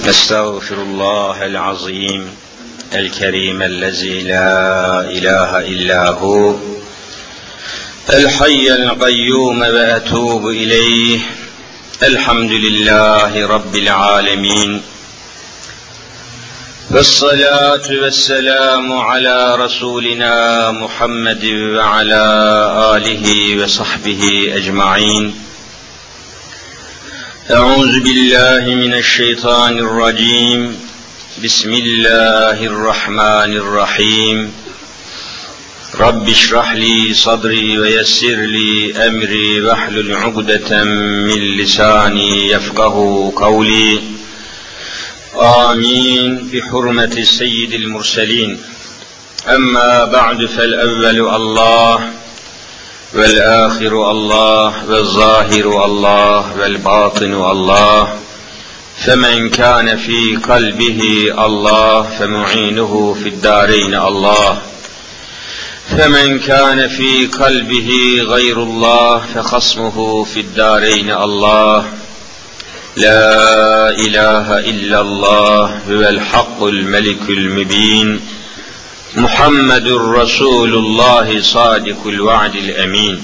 أستغفر الله العظيم الكريم الذي لا إله إلا هو الحي القيوم وأتوب إليه. الحمد لله رب العالمين، والصلاة والسلام على رسولنا محمد وعلى آله وصحبه أجمعين. أعوذ بالله من الشيطان الرجيم. بسم الله الرحمن الرحيم. رب اشرح لي صدري ويسر لي أمري واحلل عقدة من لساني يفقه قولي. آمين بحرمة سيد المرسلين. أما بعد، فالأول الله والآخر الله والظاهر الله والباطن الله، فمن كان في قلبه الله فمعينه في الدارين الله، فمن كان في قلبه غير الله فخصمه في الدارين الله. لا إله إلا الله هو الحق الملك المبين، محمد رسول الله صادق الوعد الأمين.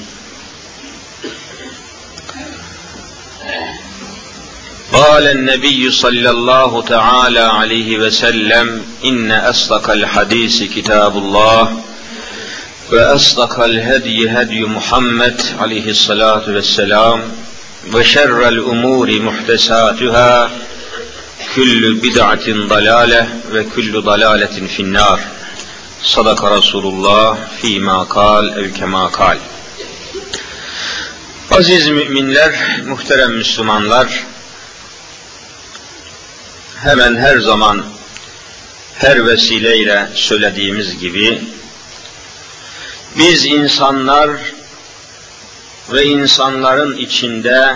قال النبي صلى الله تعالى عليه وسلم: إن أصدق الحديث كتاب الله، وأصدق الهدي هدي محمد عليه الصلاة والسلام، وشر الأمور محدثاتها، كل بدعة ضلالة وكل ضلالة في النار. Sadaka Resulullah fîmâ kâl ev kemâ kâl. Aziz müminler, muhterem Müslümanlar, hemen her zaman, her vesileyle söylediğimiz gibi, biz insanlar ve insanların içinde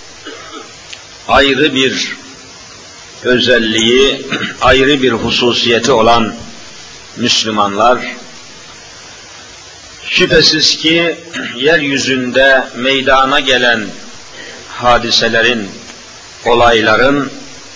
ayrı bir özelliği, ayrı bir hususiyeti olan Müslümanlar, şüphesiz ki yeryüzünde meydana gelen hadiselerin, olayların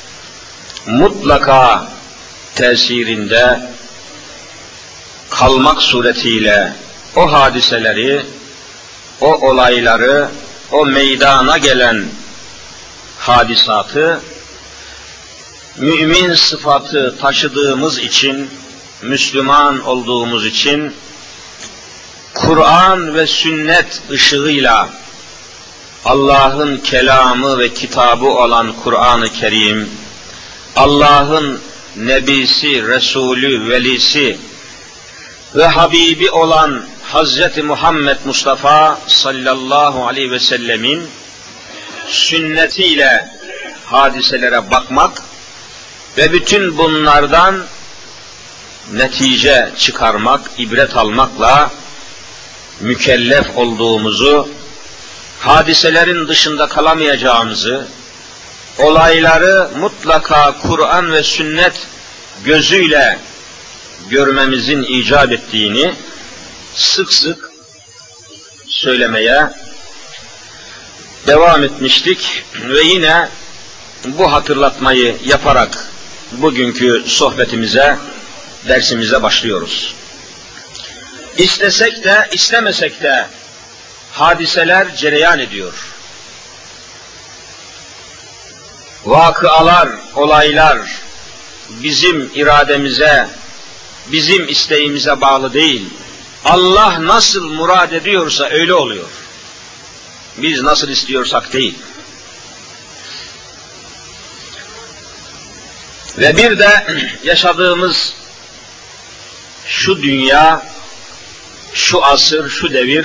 mutlaka tesirinde kalmak suretiyle o hadiseleri, o olayları, o meydana gelen hadisatı mümin sıfatı taşıdığımız için, Müslüman olduğumuz için Kur'an ve sünnet ışığıyla Allah'ın kelamı ve kitabı olan Kur'an-ı Kerim, Allah'ın Nebisi, Resulü, Velisi ve Habibi olan Hazreti Muhammed Mustafa sallallahu aleyhi ve sellemin sünnetiyle hadiselere bakmak ve bütün bunlardan netice çıkarmak, ibret almakla mükellef olduğumuzu, hadiselerin dışında kalamayacağımızı, olayları mutlaka Kur'an ve sünnet gözüyle görmemizin icap ettiğini sık sık söylemeye devam etmiştik ve yine bu hatırlatmayı yaparak bugünkü sohbetimize, dersimize başlıyoruz. İstesek de istemesek de hadiseler cereyan ediyor. Vakıalar, olaylar bizim irademize, bizim isteğimize bağlı değil. Allah nasıl murad ediyorsa öyle oluyor. Biz nasıl istiyorsak değil. Ve bir de yaşadığımız şu dünya, şu asır, şu devir,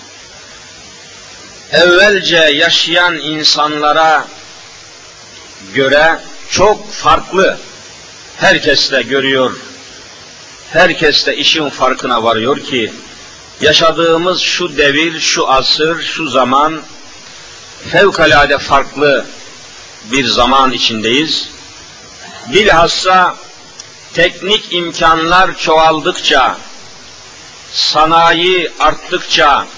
evvelce yaşayan insanlara göre çok farklı. Herkes de görüyor, herkes de işin farkına varıyor ki, yaşadığımız şu devir, şu asır, şu zaman, fevkalade farklı bir zaman içindeyiz. Bilhassa teknik imkanlar çoğaldıkça, sanayi arttıkça,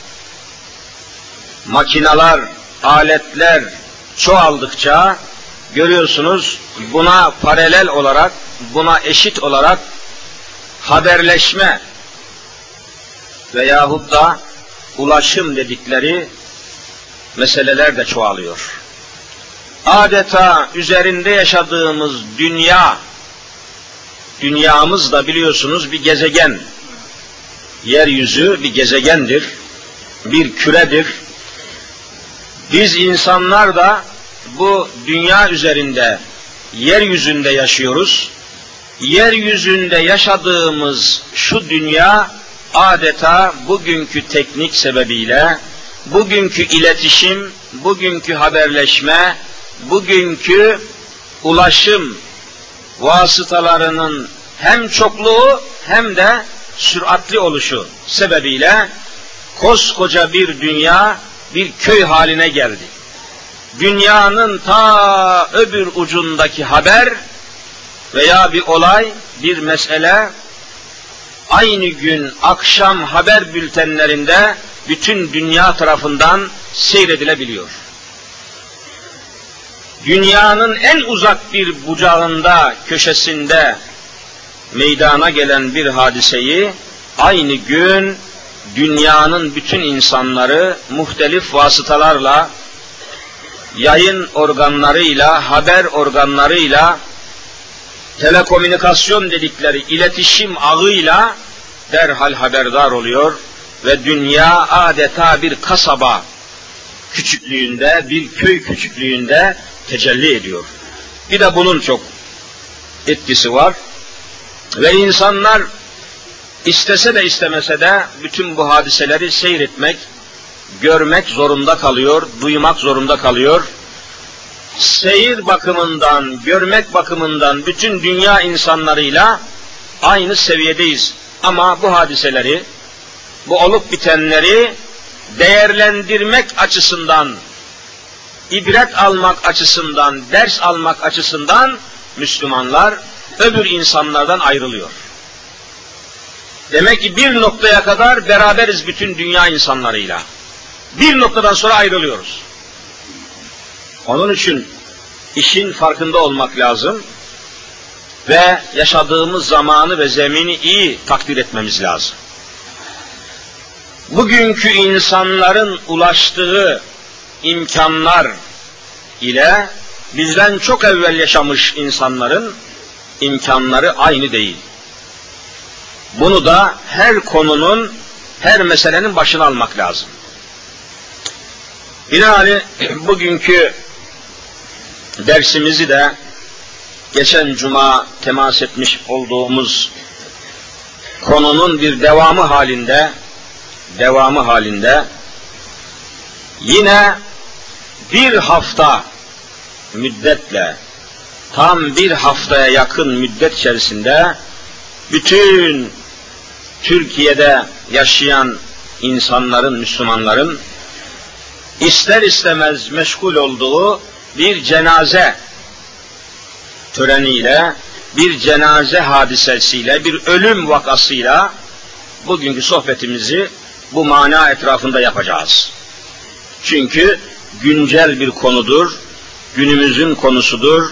makineler, aletler çoğaldıkça görüyorsunuz buna paralel olarak, buna eşit olarak haberleşme veyahut da ulaşım dedikleri meseleler de çoğalıyor. Adeta üzerinde yaşadığımız dünyamız da biliyorsunuz bir gezegen. Yeryüzü bir gezegendir, bir küredir. Biz insanlar da bu dünya üzerinde, yeryüzünde yaşıyoruz. Yeryüzünde yaşadığımız şu dünya adeta bugünkü teknik sebebiyle, bugünkü iletişim, bugünkü haberleşme, bugünkü ulaşım vasıtalarının hem çokluğu hem de süratli oluşu sebebiyle koskoca bir dünya bir köy haline geldi. Dünyanın ta öbür ucundaki haber veya bir olay, bir mesele aynı gün akşam haber bültenlerinde bütün dünya tarafından seyredilebiliyor. Dünyanın en uzak bir bucağında, köşesinde meydana gelen bir hadiseyi aynı gün dünyanın bütün insanları muhtelif vasıtalarla, yayın organlarıyla, haber organlarıyla, telekomünikasyon dedikleri iletişim ağıyla derhal haberdar oluyor ve dünya adeta bir kasaba küçüklüğünde, bir köy küçüklüğünde tecelli ediyor. Bir de bunun çok etkisi var ve insanlar istese de istemese de bütün bu hadiseleri seyretmek, görmek zorunda kalıyor, duymak zorunda kalıyor. Seyir bakımından, görmek bakımından bütün dünya insanlarıyla aynı seviyedeyiz. Ama bu hadiseleri, bu olup bitenleri değerlendirmek açısından, ibret almak açısından, ders almak açısından Müslümanlar öbür insanlardan ayrılıyor. Demek ki bir noktaya kadar beraberiz bütün dünya insanlarıyla. Bir noktadan sonra ayrılıyoruz. Onun için işin farkında olmak lazım ve yaşadığımız zamanı ve zemini iyi takdir etmemiz lazım. Bugünkü insanların ulaştığı imkanlar ile bizden çok evvel yaşamış insanların imkanları aynı değil. Bunu da her konunun, her meselenin başına almak lazım. Binaenaleyh bugünkü dersimizi de geçen cuma temas etmiş olduğumuz konunun bir devamı halinde yine bir hafta müddetle, tam bir haftaya yakın müddet içerisinde bütün Türkiye'de yaşayan insanların, Müslümanların ister istemez meşgul olduğu bir cenaze töreniyle, bir cenaze hadisesiyle, bir ölüm vakasıyla bugünkü sohbetimizi bu mana etrafında yapacağız. Çünkü güncel bir konudur, günümüzün konusudur.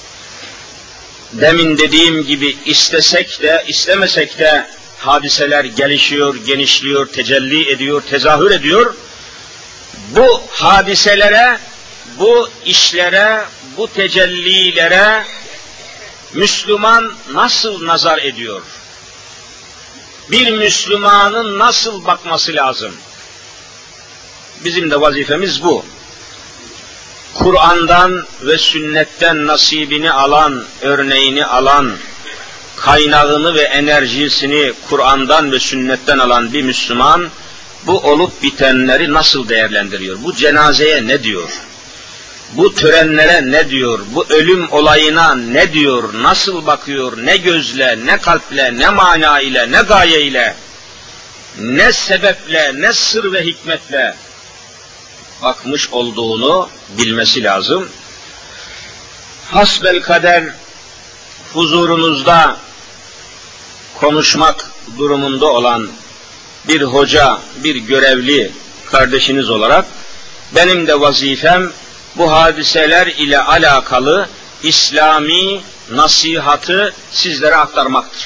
Demin dediğim gibi istesek de, istemesek de hadiseler gelişiyor, genişliyor, tecelli ediyor, tezahür ediyor. Bu hadiselere, bu işlere, bu tecellilere Müslüman nasıl nazar ediyor? Bir Müslümanın nasıl bakması lazım? Bizim de vazifemiz bu. Kur'an'dan ve sünnetten nasibini alan, örneğini alan, kaynağını ve enerjisini Kur'an'dan ve sünnetten alan bir Müslüman, bu olup bitenleri nasıl değerlendiriyor? Bu cenazeye ne diyor? Bu törenlere ne diyor? Bu ölüm olayına ne diyor? Nasıl bakıyor? Ne gözle, ne kalple, ne mana ile, ne gaye ile, ne sebeple, ne sır ve hikmetle bakmış olduğunu bilmesi lazım. Hasbelkader huzurunuzda konuşmak durumunda olan bir hoca, bir görevli kardeşiniz olarak benim de vazifem bu hadiseler ile alakalı İslami nasihatı sizlere aktarmaktır.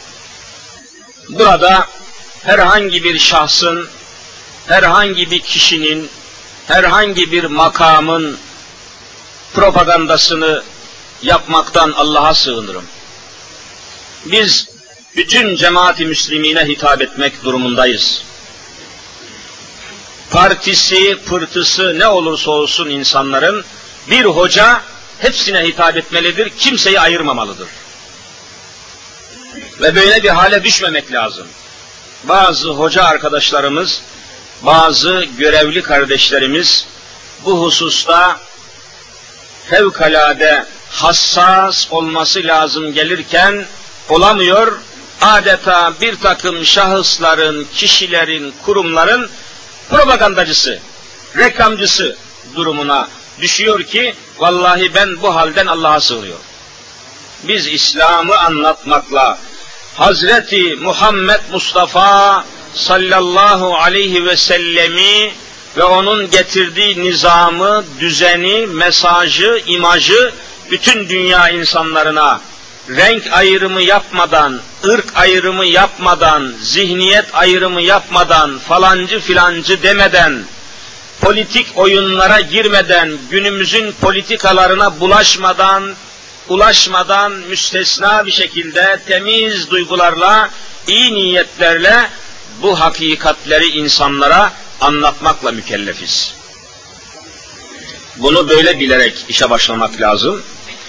Burada herhangi bir şahsın, herhangi bir kişinin, herhangi bir makamın propagandasını yapmaktan Allah'a sığınırım. Biz bütün cemaat-i müslimine hitap etmek durumundayız. Partisi, pırtısı ne olursa olsun insanların, bir hoca hepsine hitap etmelidir, kimseyi ayırmamalıdır. Ve böyle bir hale düşmemek lazım. Bazı hoca arkadaşlarımız, bazı görevli kardeşlerimiz bu hususta fevkalade hassas olması lazım gelirken olamıyor, adeta bir takım şahısların, kişilerin, kurumların propagandacısı, reklamcısı durumuna düşüyor ki, vallahi ben bu halden Allah'a sığınıyorum. Biz İslam'ı anlatmakla, Hazreti Muhammed Mustafa sallallahu aleyhi ve sellemi ve onun getirdiği nizamı, düzeni, mesajı, imajı bütün dünya insanlarına renk ayrımı yapmadan, ırk ayrımı yapmadan, zihniyet ayrımı yapmadan, falancı filancı demeden, politik oyunlara girmeden, günümüzün politikalarına ulaşmadan müstesna bir şekilde temiz duygularla, iyi niyetlerle bu hakikatleri insanlara anlatmakla mükellefiz. Bunu böyle bilerek işe başlamak lazım.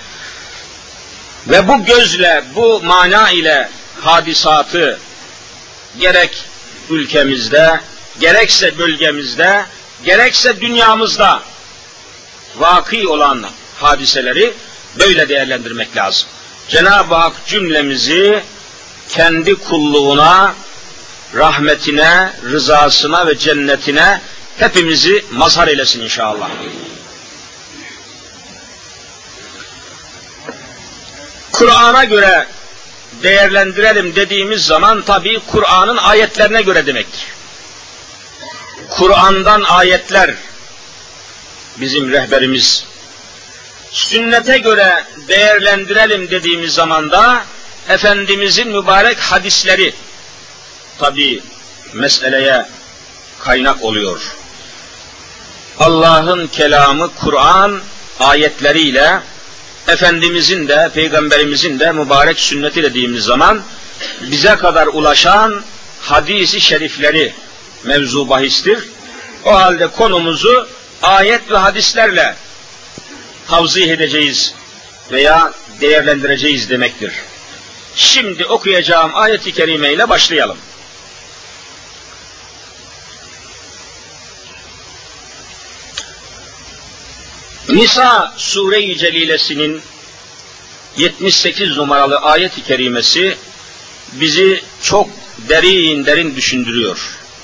Ve bu gözle, bu mana ile hadisatı gerek ülkemizde, gerekse bölgemizde, gerekse dünyamızda vaki olan hadiseleri böyle değerlendirmek lazım. Cenab-ı Hak cümlemizi kendi kulluğuna, rahmetine, rızasına ve cennetine hepimizi mazhar eylesin inşallah. Kur'an'a göre değerlendirelim dediğimiz zaman tabii Kur'an'ın ayetlerine göre demektir. Kur'an'dan ayetler bizim rehberimiz. Sünnete göre değerlendirelim dediğimiz zaman da Efendimizin mübarek hadisleri tabii meseleye kaynak oluyor. Allah'ın kelamı Kur'an ayetleriyle, Efendimizin de, Peygamberimizin de mübarek sünneti dediğimiz zaman bize kadar ulaşan hadis-i şerifleri mevzu bahistir. O halde konumuzu ayet ve hadislerle tavzih edeceğiz veya değerlendireceğiz demektir. Şimdi okuyacağım ayet-i kerime ile başlayalım. Nisa Sure-i Celilesinin 78 numaralı ayet-i kerimesi bizi çok derin düşündürüyor.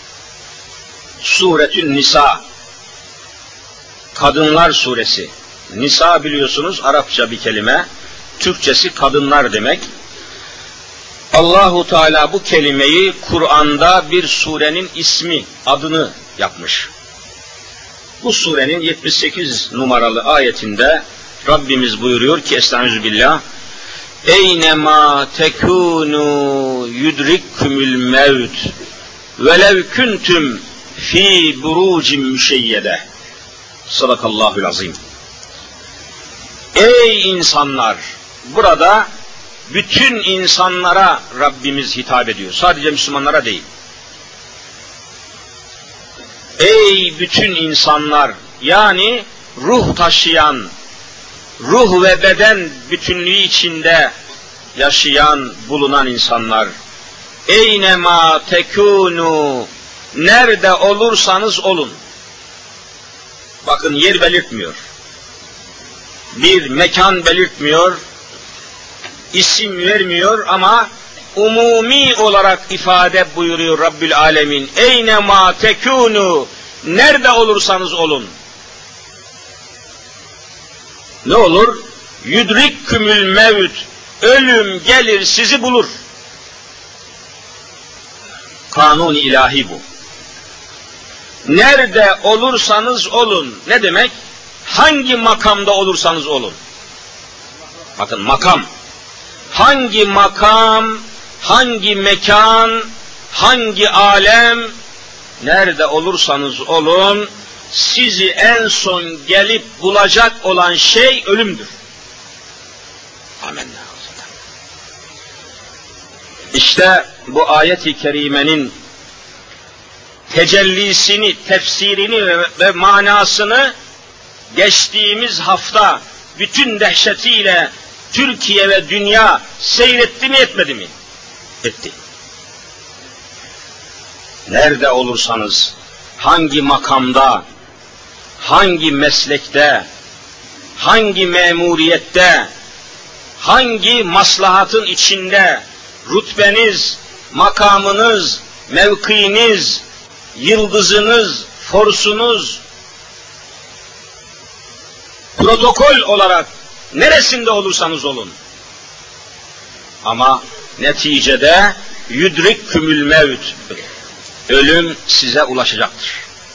Suretün Nisa, Kadınlar Suresi. Nisa biliyorsunuz Arapça bir kelime, Türkçesi kadınlar demek. Allahu Teala bu kelimeyi Kur'an'da bir surenin ismi, adını yapmış. Bu surenin 78 numaralı ayetinde Rabbimiz buyuruyor ki Estağfirullah, Eynemâ tekûnû yudrikkumul mevt velev kuntum fî burucin müşeyyede. Sadakallahul azim. Ey insanlar! Burada bütün insanlara Rabbimiz hitap ediyor. Sadece Müslümanlara değil. Ey bütün insanlar! Yani ruh taşıyan, ruh ve beden bütünlüğü içinde yaşayan, bulunan insanlar. Eynemâ tekûnû, nerede olursanız olun. Bakın yer belirtmiyor. Bir mekan belirtmiyor, isim vermiyor ama umumi olarak ifade buyuruyor Rabbül Alemin. Eynemâ tekûnû, nerede olursanız olun. Ne olur? Yudrikkümül mevt, ölüm gelir sizi bulur. Kanun ilahi bu. Nerede olursanız olun. Ne demek? hangi makamda olursanız olun. Bakın makam. Hangi makam, hangi mekan, hangi alem, nerede olursanız olun, sizi en son gelip bulacak olan şey ölümdür. Amenna. İşte bu ayet-i kerimenin tecellisini, tefsirini ve manasını geçtiğimiz hafta bütün dehşetiyle Türkiye ve dünya seyretti mi etmedi mi? Etti. Nerede olursanız, hangi makamda, hangi meslekte, hangi memuriyette, hangi maslahatın içinde rütbeniz, makamınız, mevkiiniz, yıldızınız, forsunuz, protokol olarak neresinde olursanız olun. Ama neticede yudrikkümül mevt, ölüm size ulaşacaktır.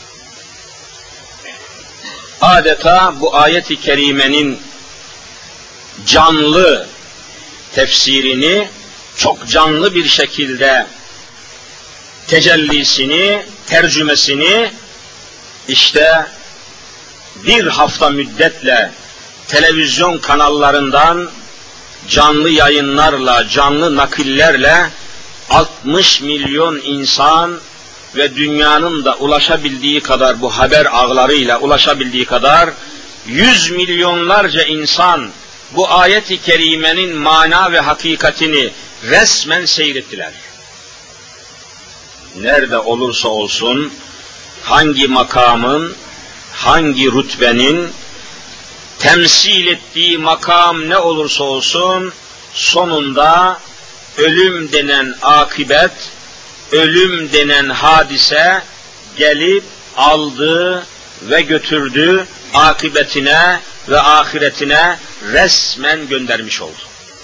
Adeta bu ayet-i kerimenin canlı tefsirini, çok canlı bir şekilde tecellisini, tercümesini işte bir hafta müddetle televizyon kanallarından canlı yayınlarla, canlı nakillerle 60 milyon insan ve dünyanın da ulaşabildiği kadar bu haber ağlarıyla ulaşabildiği kadar 100 milyonlarca insan bu ayet-i kerimenin mana ve hakikatini resmen seyrettiler. Nerede olursa olsun, hangi makamın, hangi rütbenin temsil ettiği makam ne olursa olsun, sonunda ölüm denen akibet, ölüm denen hadise gelip aldı ve götürdü, akibetine ve ahiretine resmen göndermiş oldu.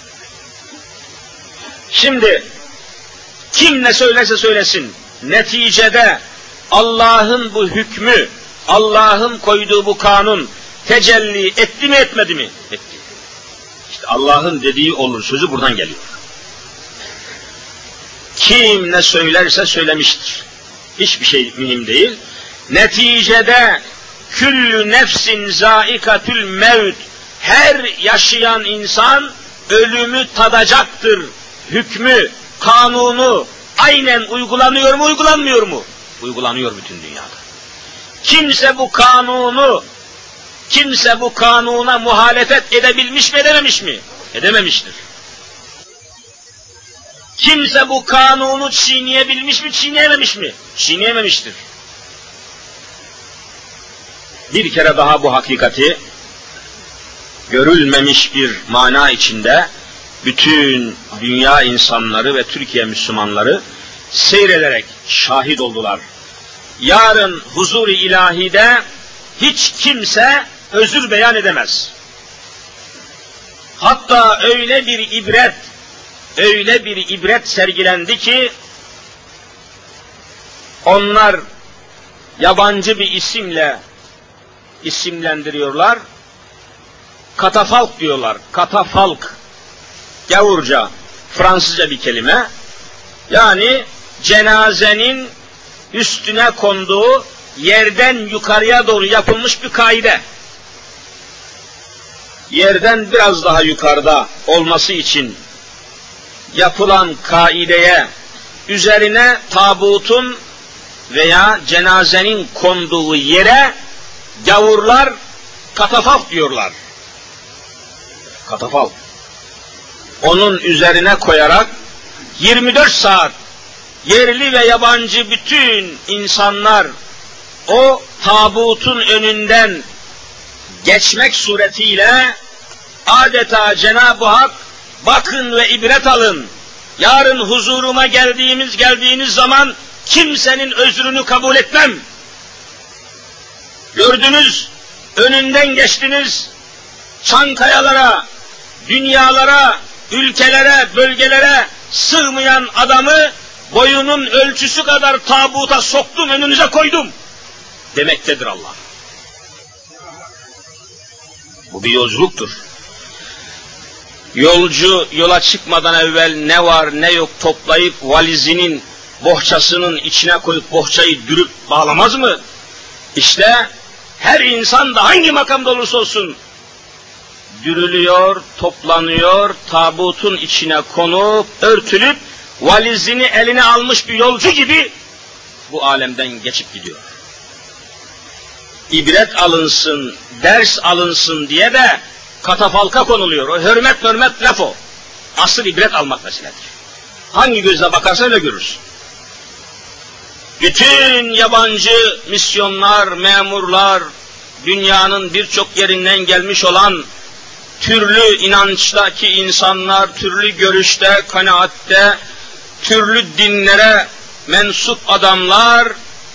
Şimdi kim ne söylerse söylesin, neticede Allah'ın bu hükmü, Allah'ın koyduğu bu kanun tecelli etti mi etmedi mi? Etti. İşte Allah'ın dediği olur sözü buradan geliyor. Kim ne söylerse söylemiştir. Hiçbir şey mühim değil. Neticede küllü nefsin zaikatül mevt, her yaşayan insan ölümü tadacaktır. Hükmü, kanunu aynen uygulanıyor mu, uygulanmıyor mu? Uygulanıyor bütün dünyada. Kimse bu kanuna muhalefet edebilmiş mi, edememiş mi? Edememiştir. Kimse bu kanunu çiğneyebilmiş mi, çiğneyememiş mi? Çiğneyememiştir. Bir kere daha bu hakikati görülmemiş bir mana içinde bütün dünya insanları ve Türkiye Müslümanları seyrederek şahit oldular. Yarın huzur-i ilahide hiç kimse özür beyan edemez. Hatta öyle bir ibret sergilendi ki onlar yabancı bir isimle isimlendiriyorlar. Katafalk diyorlar. Katafalk. Gavurca, Fransızca bir kelime. Yani cenazenin üstüne konduğu yerden yukarıya doğru yapılmış bir kaide. Yerden biraz daha yukarıda olması için yapılan kaideye üzerine tabutun veya cenazenin konduğu yere gavurlar katafalk diyorlar. Katafalk. Onun üzerine koyarak 24 saat yerli ve yabancı bütün insanlar o tabutun önünden geçmek suretiyle adeta Cenab-ı Hak bakın ve ibret alın. Yarın huzuruma geldiğiniz zaman kimsenin özrünü kabul etmem. Gördünüz, önünden geçtiniz, Çankayalara, dünyalara, ülkelere, bölgelere sığmayan adamı boyunun ölçüsü kadar tabuta soktum, önünüze koydum demektedir Allah. Bu bir yolculuktur. Yolcu yola çıkmadan evvel ne var ne yok toplayıp valizinin bohçasının içine koyup bohçayı dürüp bağlamaz mı? İşte her insan da hangi makamda olursa olsun dürülüyor, toplanıyor, tabutun içine konup, örtülüp, valizini eline almış bir yolcu gibi bu alemden geçip gidiyor. İbret alınsın, ders alınsın diye de katafalka konuluyor. O hürmet laf o. Asıl ibret almak meseledir. Hangi gözle bakarsan öyle görürsün. Bütün yabancı misyonlar, memurlar, dünyanın birçok yerinden gelmiş olan türlü inançtaki insanlar, türlü görüşte, kanaatte, türlü dinlere mensup adamlar,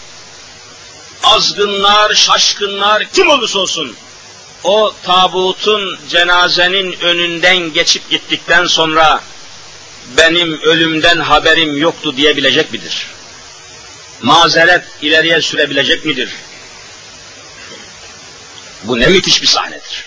azgınlar, şaşkınlar, kim olursa olsun, o tabutun, cenazenin önünden geçip gittikten sonra benim ölümden haberim yoktu diyebilecek midir? Mazeret ileriye sürebilecek midir? Bu ne müthiş bir sahnedir.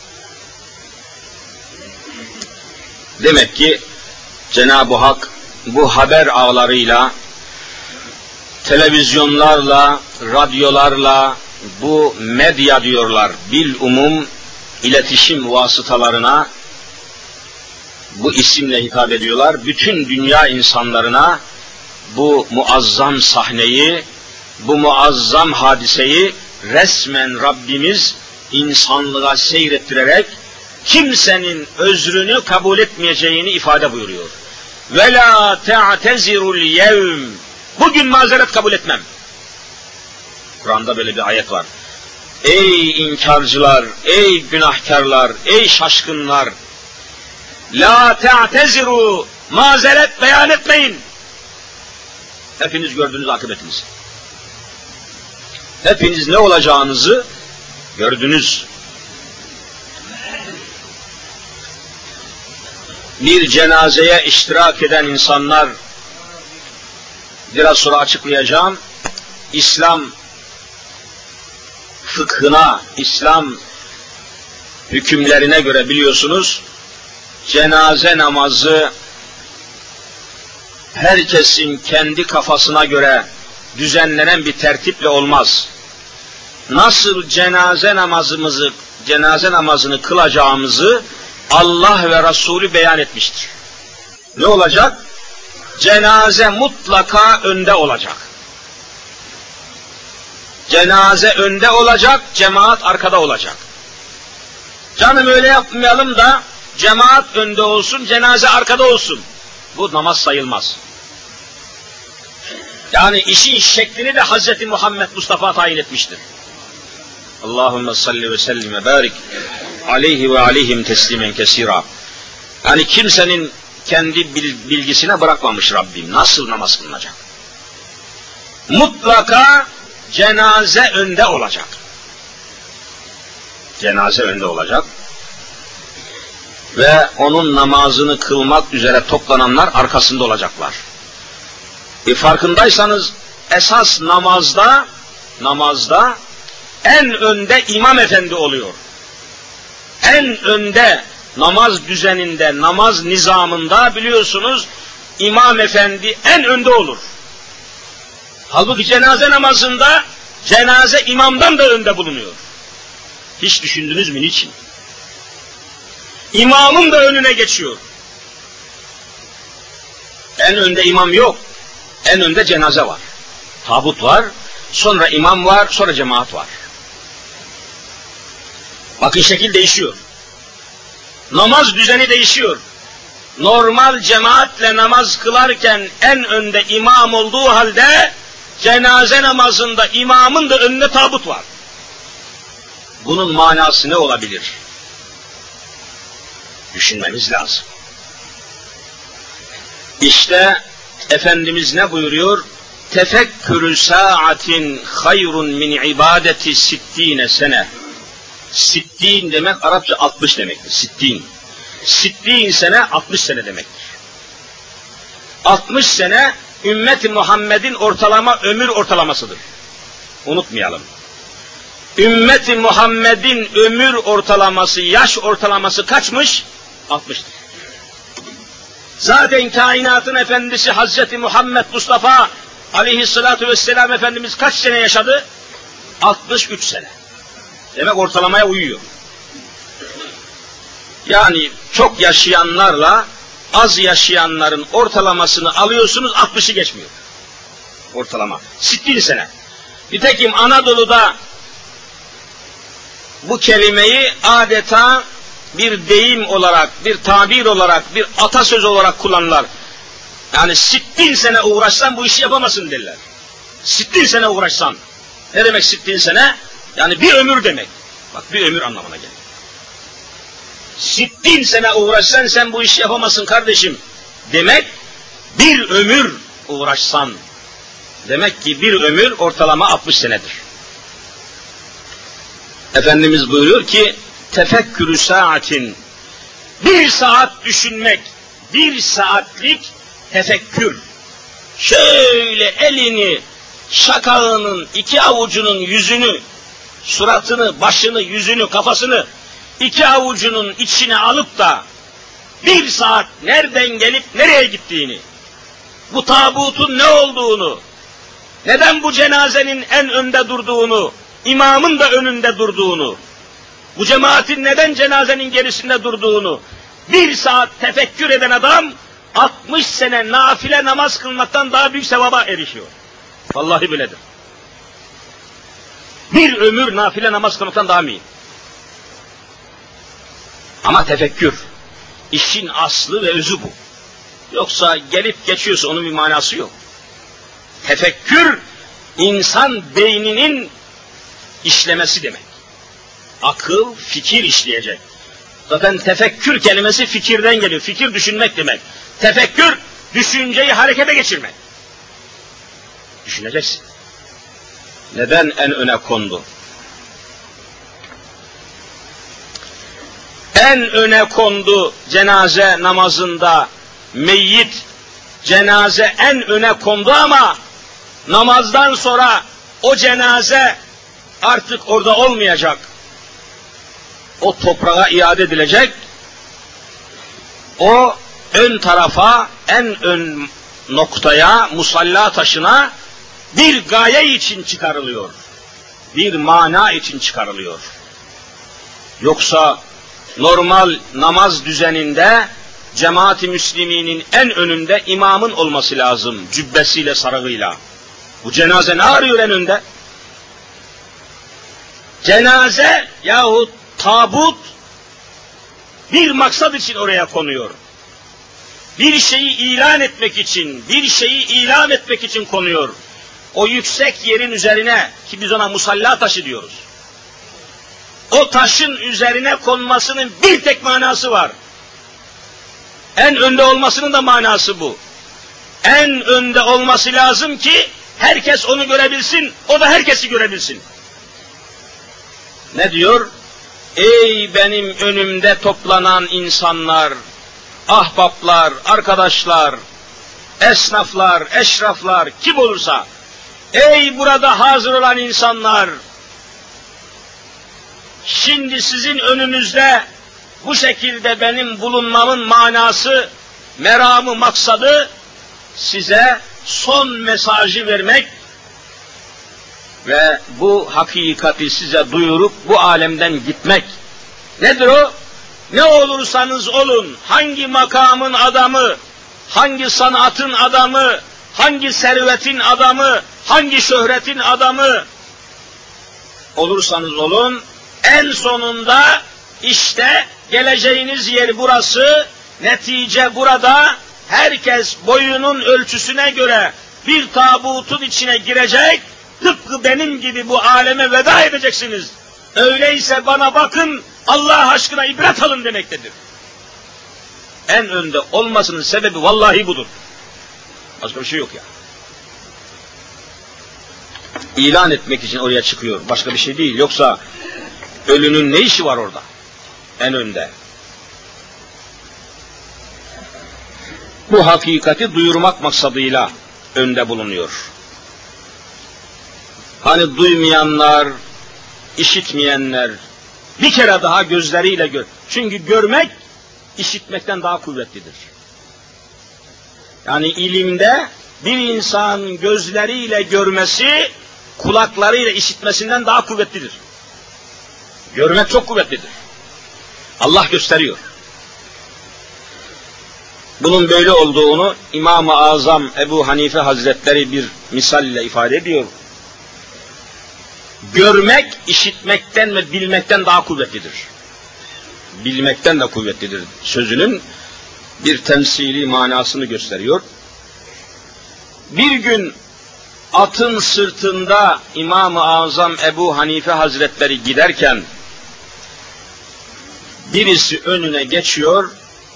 Demek ki Cenab-ı Hak bu haber ağlarıyla, televizyonlarla, radyolarla, bu medya diyorlar, bilumum iletişim vasıtalarına bu isimle hitap ediyorlar. Bütün dünya insanlarına bu muazzam sahneyi, bu muazzam hadiseyi resmen Rabbimiz insanlığa seyrettirerek kimsenin özrünü kabul etmeyeceğini ifade buyuruyor. وَلَا تَعْتَزِرُ الْيَوْمِ Bugün mazeret kabul etmem. Kur'an'da böyle bir ayet var. Ey inkarcılar, ey günahkarlar, ey şaşkınlar, la te'teziru, mazeret beyan etmeyin. Hepiniz gördünüz akıbetinizi. Hepiniz ne olacağınızı gördünüz. Bir cenazeye iştirak eden insanlar, biraz sonra açıklayacağım, İslam fıkhına, İslam hükümlerine göre biliyorsunuz, cenaze namazı herkesin kendi kafasına göre düzenlenen bir tertiple olmaz. Nasıl cenaze namazını kılacağımızı Allah ve Resulü beyan etmiştir. Ne olacak? Cenaze mutlaka önde olacak. Cenaze önde olacak, cemaat arkada olacak. Canım öyle yapmayalım da cemaat önde olsun, cenaze arkada olsun. Bu namaz sayılmaz. Yani işin şeklini de Hazreti Muhammed Mustafa tayin etmiştir. Allahümme salli ve sellim ve barik aleyhi ve aleyhim teslimen kesira. Yani kimsenin kendi bilgisine bırakmamış Rabbim. Nasıl namaz kılınacak? Mutlaka cenaze önde olacak. Cenaze önde olacak. Ve onun namazını kılmak üzere toplananlar arkasında olacaklar. Farkındaysanız esas namazda en önde imam efendi oluyor. En önde namaz düzeninde, namaz nizamında biliyorsunuz imam efendi en önde olur. Halbuki cenaze namazında cenaze imamdan da önde bulunuyor. Hiç düşündünüz mü niçin? İmamın da önüne geçiyor. En önde imam yok. En önde cenaze var. Tabut var, sonra imam var, sonra cemaat var. Bakın şekil değişiyor. Namaz düzeni değişiyor. Normal cemaatle namaz kılarken en önde imam olduğu halde cenaze namazında imamın da önüne tabut var. Bunun manası ne olabilir? Düşünmemiz lazım. İşte Efendimiz ne buyuruyor? Tefekkürü saatin hayrun min ibadeti sittine sene. Sittin demek Arapça 60 demektir. Sittin. Sittin sene 60 sene demektir. 60 sene ümmet-i Muhammed'in ömür ortalamasıdır. Unutmayalım. Ümmeti Muhammed'in ömür ortalaması, yaş ortalaması kaçmış? 60'tır. Zaten kainatın efendisi Hazreti Muhammed Mustafa aleyhissalatu vesselam Efendimiz kaç sene yaşadı? 63 sene. Demek ortalamaya uyuyor. Yani çok yaşayanlarla az yaşayanların ortalamasını alıyorsunuz, 60'ı geçmiyor. Ortalama. 60 sene. Nitekim Anadolu'da bu kelimeyi adeta bir deyim olarak, bir tabir olarak, bir atasöz olarak kullanırlar. Yani 60 sene uğraşsan bu işi yapamazsın derler. 60 sene uğraşsan. Ne demek 60 sene? Yani bir ömür demek. Bak, bir ömür anlamına geliyor. 60 sene uğraşsan sen bu işi yapamazsın kardeşim demek, bir ömür uğraşsan. Demek ki bir ömür ortalama 60 senedir. Efendimiz buyuruyor ki, tefekkürü saatin, bir saat düşünmek, bir saatlik tefekkür. Şöyle elini, şakağının, iki avucunun yüzünü, suratını, başını, yüzünü, kafasını iki avucunun içine alıp da bir saat nereden gelip nereye gittiğini, bu tabutun ne olduğunu, neden bu cenazenin en önde durduğunu, imamın da önünde durduğunu, bu cemaatin neden cenazenin gerisinde durduğunu bir saat tefekkür eden adam 60 sene nafile namaz kılmaktan daha büyük sevaba erişiyor. Vallahi böyledir. Bir ömür nafile namaz kılmaktan daha mühim. Ama tefekkür, işin aslı ve özü bu. Yoksa gelip geçiyorsa onun bir manası yok. Tefekkür, insan beyninin işlemesi demek. Akıl, fikir işleyecek. Zaten tefekkür kelimesi fikirden geliyor. Fikir düşünmek demek. Tefekkür, düşünceyi harekete geçirmek. Düşüneceksin. Neden en öne kondu? En öne kondu cenaze namazında, meyyit, cenaze en öne kondu ama namazdan sonra o cenaze artık orada olmayacak. O toprağa iade edilecek. O ön tarafa, en ön noktaya, musalla taşına bir gaye için çıkarılıyor. Bir mana için çıkarılıyor. Yoksa normal namaz düzeninde cemaat-i müsliminin en önünde imamın olması lazım. Cübbesiyle, sarığıyla. Bu cenaze ne arıyor en önde? Cenaze yahut tabut bir maksat için oraya konuyor. Bir şeyi ilan etmek için, bir şeyi ilan etmek için konuyor. O yüksek yerin üzerine, ki biz ona musalla taşı diyoruz. O taşın üzerine konmasının bir tek manası var. En önde olmasının da manası bu. En önde olması lazım ki herkes onu görebilsin, o da herkesi görebilsin. Ne diyor? Ey benim önümde toplanan insanlar, ahbaplar, arkadaşlar, esnaflar, eşraflar, kim olursa, ey burada hazır olan insanlar, şimdi sizin önünüzde bu şekilde benim bulunmamın manası, meramı, maksadı size son mesajı vermek ve bu hakikati size duyurup bu alemden gitmek. Nedir o? Ne olursanız olun, hangi makamın adamı, hangi sanatın adamı, hangi servetin adamı, hangi şöhretin adamı olursanız olun, en sonunda işte geleceğiniz yer burası, netice burada, herkes boyunun ölçüsüne göre bir tabutun içine girecek, tıpkı benim gibi bu aleme veda edeceksiniz. Öyleyse bana bakın, Allah aşkına ibret alın demektedir. En önde olmasının sebebi vallahi budur. Başka bir şey yok ya. İlan etmek için oraya çıkıyor. Başka bir şey değil. Yoksa ölünün ne işi var orada? En önde. Bu hakikati duyurmak maksadıyla önde bulunuyor. Hani duymayanlar, işitmeyenler bir kere daha gözleriyle gör. Çünkü görmek işitmekten daha kuvvetlidir. Yani ilimde bir insanın gözleriyle görmesi kulaklarıyla işitmesinden daha kuvvetlidir. Görmek çok kuvvetlidir. Allah gösteriyor. Bunun böyle olduğunu İmam-ı Azam Ebu Hanife Hazretleri bir misalle ifade ediyor. Görmek işitmekten ve bilmekten daha kuvvetlidir. Bilmekten de kuvvetlidir sözünün bir temsili manasını gösteriyor. Bir gün atın sırtında İmam-ı Azam Ebu Hanife Hazretleri giderken birisi önüne geçiyor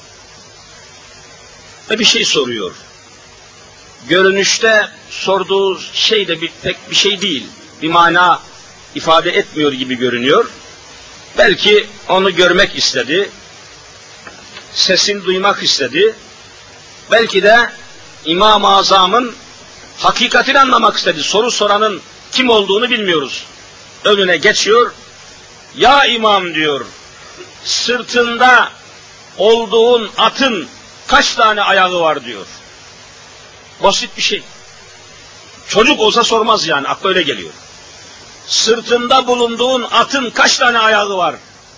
ve bir şey soruyor. Görünüşte sorduğu şey de pek bir şey değil. Bir mana ifade etmiyor gibi görünüyor. Belki onu görmek istedi. Sesini duymak istedi. Belki de İmam-ı Azam'ın hakikatini anlamak istedi. Soru soranın kim olduğunu bilmiyoruz. Önüne geçiyor. Ya imam diyor, sırtında olduğun atın kaç tane ayağı var diyor. Basit bir şey. Çocuk olsa sormaz yani, akla öyle geliyor. Sırtında bulunduğun atın kaç tane ayağı var?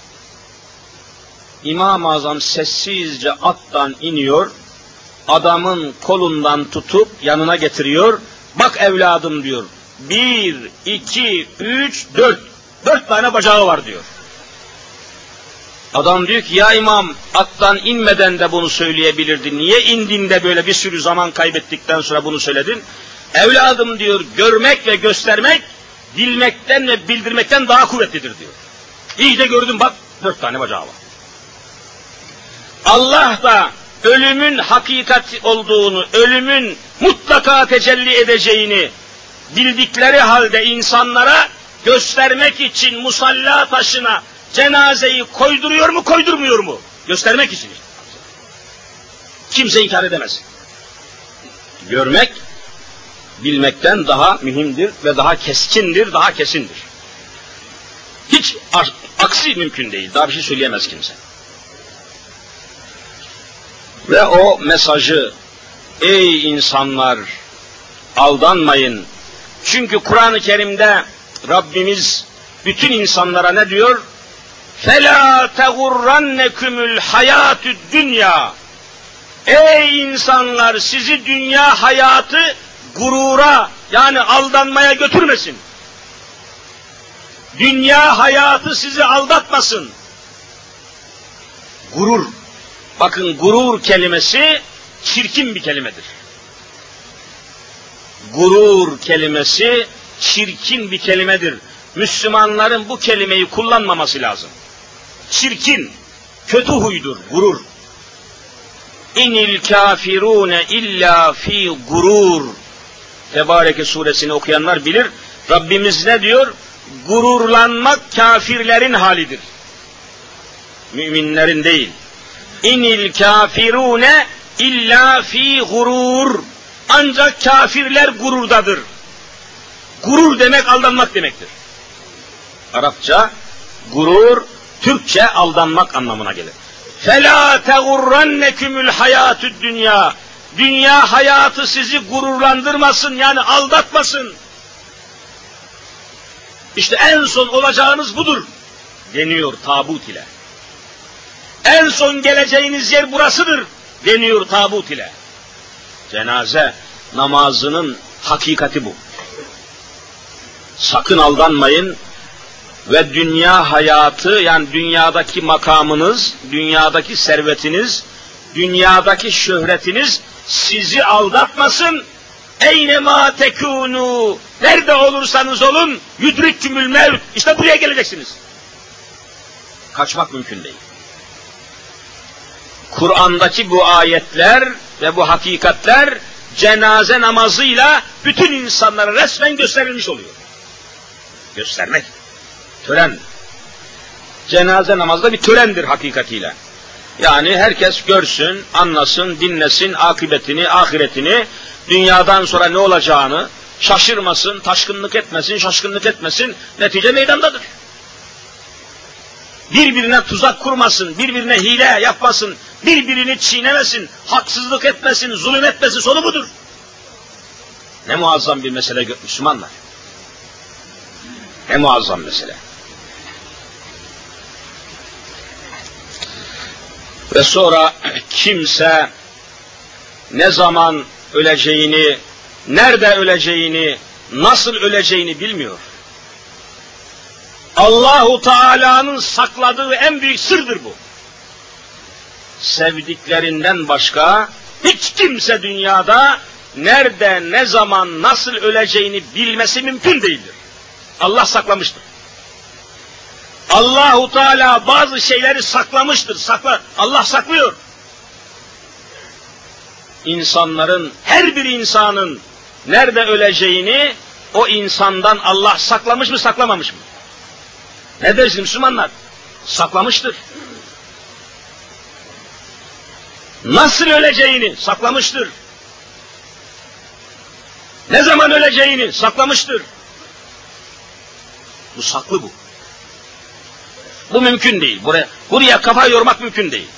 İmam-ı Azam sessizce attan iniyor, adamın kolundan tutup yanına getiriyor. Bak evladım diyor, 1, 2, 3, 4. 4 tane bacağı var diyor. Adam diyor ki ya imam, attan inmeden de bunu söyleyebilirdin. Niye indiğinde böyle bir sürü zaman kaybettikten sonra bunu söyledin? Evladım diyor, görmek ve göstermek bilmekten ve bildirmekten daha kuvvetlidir diyor. İyice gördüm bak, 4 tane bacağı var. Allah da ölümün hakikat olduğunu, ölümün mutlaka tecelli edeceğini bildikleri halde insanlara göstermek için musalla taşına cenazeyi koyduruyor mu, koydurmuyor mu? Göstermek için. Kimse inkar edemez. Görmek bilmekten daha mühimdir ve daha keskindir, daha kesindir. Hiç aksi mümkün değil. Daha bir şey söyleyemez kimse. Ve o mesajı, ey insanlar aldanmayın. Çünkü Kur'an-ı Kerim'de Rabbimiz bütün insanlara ne diyor? فَلَا تَغُرَّنَّكُمُ الْحَيَاتُ الدُّنْيَا. Ey insanlar, sizi dünya hayatı gurura, yani aldanmaya götürmesin. Dünya hayatı sizi aldatmasın. Gurur. Bakın, gurur kelimesi çirkin bir kelimedir. Gurur kelimesi çirkin bir kelimedir. Müslümanların bu kelimeyi kullanmaması lazım. Çirkin, kötü huydur, gurur. İnil kafirune illa fi gurur. Tebareke suresini okuyanlar bilir. Rabbimiz ne diyor? Gururlanmak kafirlerin halidir. Müminlerin değil. İnil kafirune illa fi gurur. Ancak kafirler gururdadır. Gurur demek aldanmak demektir. Arapça gurur, Türkçe aldanmak anlamına gelir. فَلَا تَغُرَّنَّكُمُ الْحَيَاتُ الدُّنْيَا. Dünya hayatı sizi gururlandırmasın, yani aldatmasın. İşte en son olacağınız budur deniyor tabut ile. En son geleceğiniz yer burasıdır deniyor tabut ile. Cenaze namazının hakikati bu. Sakın aldanmayın ve dünya hayatı, yani dünyadaki makamınız, dünyadaki servetiniz, dünyadaki şöhretiniz sizi aldatmasın. Eynemâ tekûnû, nerede olursanız olun, yudrikkümül mevt, işte buraya geleceksiniz. Kaçmak mümkün değil. Kur'an'daki bu ayetler ve bu hakikatler cenaze namazıyla bütün insanlara resmen gösterilmiş oluyor. Göstermek, tören. Cenaze namazı da bir törendir hakikatiyle. Yani herkes görsün, anlasın, dinlesin akıbetini, ahiretini, dünyadan sonra ne olacağını, şaşırmasın, taşkınlık etmesin, şaşkınlık etmesin, netice meydandadır. birbirine tuzak kurmasın, birbirine hile yapmasın, birbirini çiğnemesin, haksızlık etmesin, zulüm etmesin, sonu budur. Ne muazzam bir mesele Müslümanlar. Ne muazzam mesele. Ve sonra kimse ne zaman öleceğini, nerede öleceğini, nasıl öleceğini bilmiyor. Allahu Teala'nın sakladığı en büyük sırdır bu. Sevdiklerinden başka hiç kimse dünyada nerede, ne zaman, nasıl öleceğini bilmesi mümkün değildir. Allah saklamıştır. Allahu Teala bazı şeyleri saklamıştır. Allah saklıyor. İnsanların, her bir insanın nerede öleceğini o insandan Allah saklamış mı, saklamamış mı? Ne dersin Müslümanlar? Saklamıştır. Nasıl öleceğini saklamıştır. Ne zaman öleceğini saklamıştır. Bu saklı bu. Bu mümkün değil. Buraya kafa yormak mümkün değil.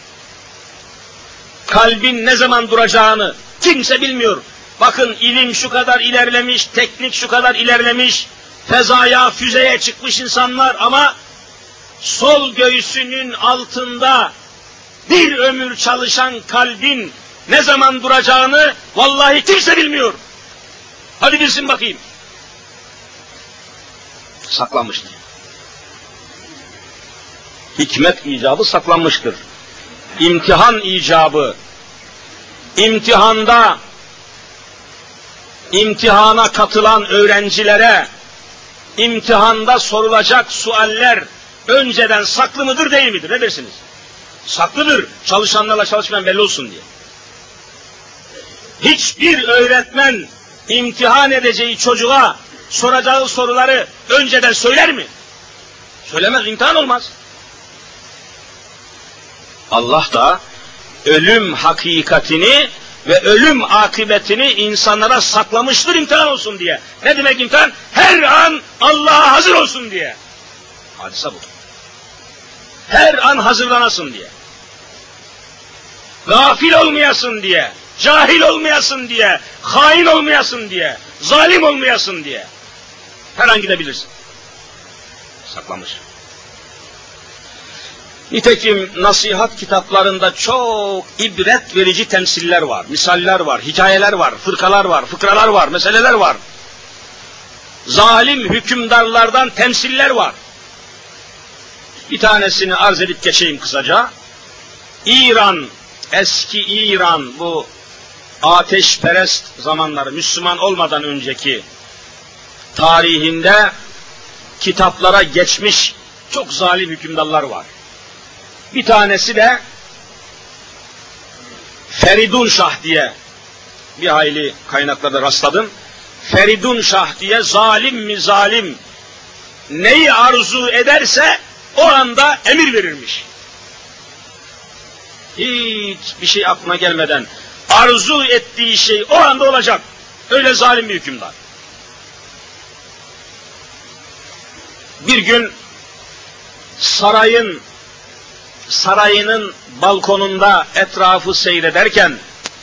Kalbin ne zaman duracağını kimse bilmiyor. Bakın ilim şu kadar ilerlemiş, teknik şu kadar ilerlemiş, fezaya, füzeye çıkmış insanlar ama sol göğsünün altında bir ömür çalışan kalbin ne zaman duracağını vallahi kimse bilmiyor. Hadi bilsin bakayım. Saklanmıştır. Hikmet icabı saklanmıştır. İmtihan icabı, imtihana katılan öğrencilere, imtihanda sorulacak sualler önceden saklı mıdır değil midir? Ne dersiniz? Saklıdır. Çalışanlarla çalışmayan belli olsun diye. Hiçbir öğretmen imtihan edeceği çocuğa soracağı soruları önceden söyler mi? Söylemez, imtihan olmaz. Allah da ölüm hakikatini ve ölüm akıbetini insanlara saklamıştır imtihan olsun diye. Ne demek imtihan? Her an Allah'a hazır olsun diye. Hadise bu. Her an hazırlanasın diye. Gafil olmayasın diye, cahil olmayasın diye, hain olmayasın diye, zalim olmayasın diye. Her an gidebilirsin. Saklamış. Nitekim nasihat kitaplarında çok ibret verici temsiller var, misaller var, hikayeler var, fırkalar var, fıkralar var, meseleler var. Zalim hükümdarlardan temsiller var. Bir tanesini arz edip geçeyim kısaca. İran, eski İran, bu ateşperest zamanları, Müslüman olmadan önceki tarihinde kitaplara geçmiş çok zalim hükümdarlar var. Bir tanesi de Feridun Şah diye, bir hayli kaynaklarda rastladım. Feridun Şah diye zalim mi zalim, neyi arzu ederse o anda emir verirmiş. Hiç bir şey aklına gelmeden arzu ettiği şey o anda olacak. Öyle zalim bir hükümdar. Bir gün sarayının balkonunda etrafı seyrederken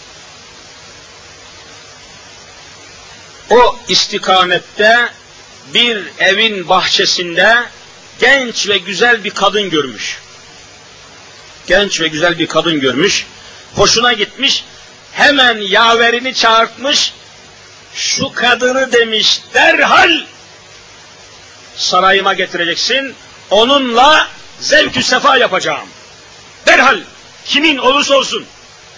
o istikamette bir evin bahçesinde genç ve güzel bir kadın görmüş. Genç ve güzel bir kadın görmüş. Hoşuna gitmiş. Hemen yaverini çağırtmış. Şu kadını demiş derhal sarayıma getireceksin. Onunla zevk-ü sefa yapacağım. Derhal kimin olursa olsun.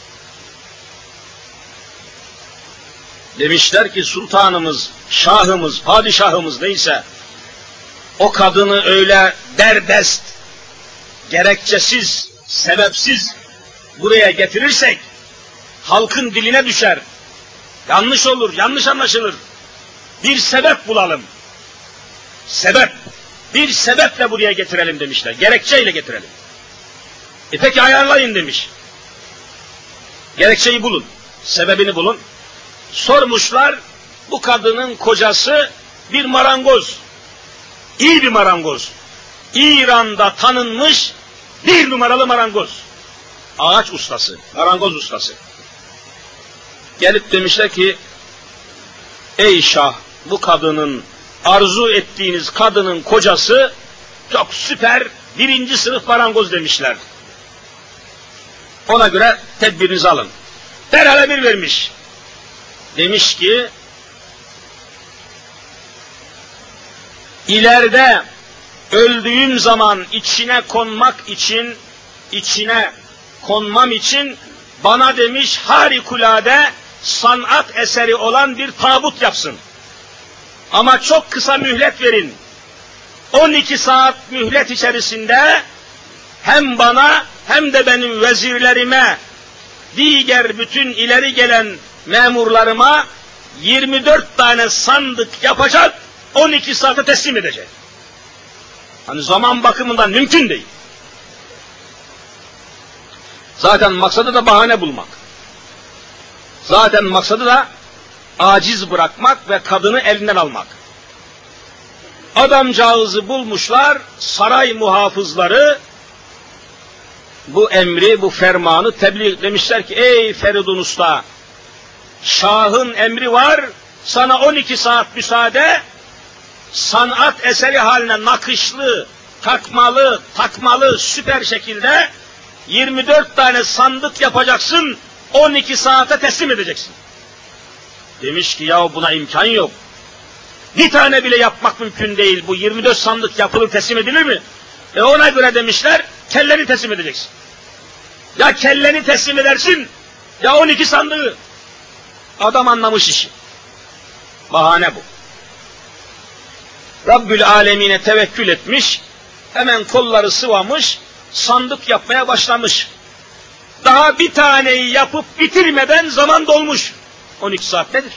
Demişler ki sultanımız, şahımız, padişahımız neyse o kadını öyle derdest, gerekçesiz, sebepsiz buraya getirirsek halkın diline düşer. Yanlış olur, yanlış anlaşılır. Bir sebep bulalım. Bir sebeple buraya getirelim demişler. Gerekçeyle getirelim. Peki ayarlayın demiş. Gerekçeyi bulun. Sebebini bulun. Sormuşlar, bu kadının kocası bir marangoz. İyi bir marangoz. İran'da tanınmış bir numaralı marangoz. Ağaç ustası, marangoz ustası. Gelip demişler ki, ey şah, bu kadının, arzu ettiğiniz kadının kocası çok süper, 1. sınıf marangoz demişler. Ona göre tedbirinizi alın. Derhal emir vermiş. Demiş ki, ileride öldüğüm zaman içine konmam için bana demiş harikulade sanat eseri olan bir tabut yapsın. Ama çok kısa mühlet verin. 12 saat mühlet içerisinde hem bana hem de benim vezirlerime, diğer bütün ileri gelen memurlarıma 24 tane sandık yapacak, 12 saate teslim edecek. Hani zaman bakımından mümkün değil. Zaten maksadı da bahane bulmak. Zaten maksadı da aciz bırakmak ve kadını elinden almak. Adamcağızı bulmuşlar, saray muhafızları bu emri, bu fermanı tebliğ demişler ki, ey Feridun Usta, Şah'ın emri var, sana 12 saat müsaade, sanat eseri haline nakışlı, takmalı, süper şekilde 24 tane sandık yapacaksın, 12 saate teslim edeceksin. Demiş ki, yahu buna imkan yok. Bir tane bile yapmak mümkün değil. Bu 24 sandık yapılır, teslim edilir mi? Ona göre demişler, kelleni teslim edeceksin. Ya kelleni teslim edersin, ya 12 sandığı. Adam anlamış işi. Bahane bu. Rabbül Alemin'e tevekkül etmiş, hemen kolları sıvamış, sandık yapmaya başlamış. Daha bir taneyi yapıp bitirmeden zaman dolmuş. 12 saat nedir?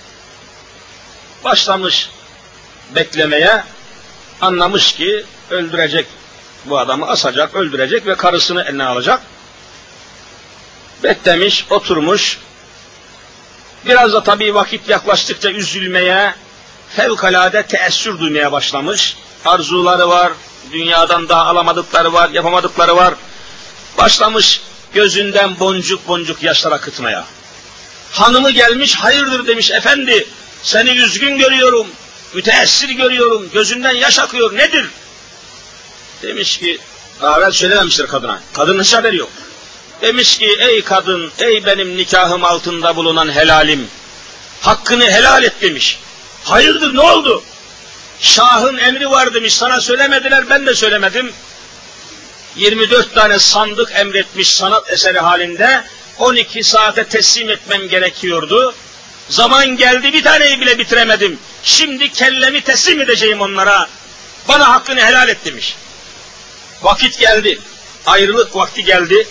Başlamış beklemeye, anlamış ki öldürecek, bu adamı asacak, öldürecek ve karısını eline alacak. Beklemiş, oturmuş. Biraz da tabii vakit yaklaştıkça üzülmeye, fevkalade teessür duymaya başlamış. Arzuları var, dünyadan daha alamadıkları var, yapamadıkları var. Başlamış gözünden boncuk boncuk yaşlar akıtmaya. Hanımı gelmiş, hayırdır demiş, efendi seni üzgün görüyorum, müteessir görüyorum, gözünden yaş akıyor, nedir? Demiş ki, daha evvel söylememiştir kadına, kadının hiç haberi yok. Demiş ki, ey kadın, ey benim nikahım altında bulunan helalim, hakkını helal et demiş. Hayırdır, ne oldu? Şah'ın emri var demiş, sana söylemediler, ben de söylemedim. 24 tane sandık emretmiş sanat eseri halinde, 12 saate teslim etmem gerekiyordu. Zaman geldi, bir taneyi bile bitiremedim. Şimdi kellemi teslim edeceğim onlara. Bana hakkını helal et demiş. Vakit geldi, ayrılık vakti geldi.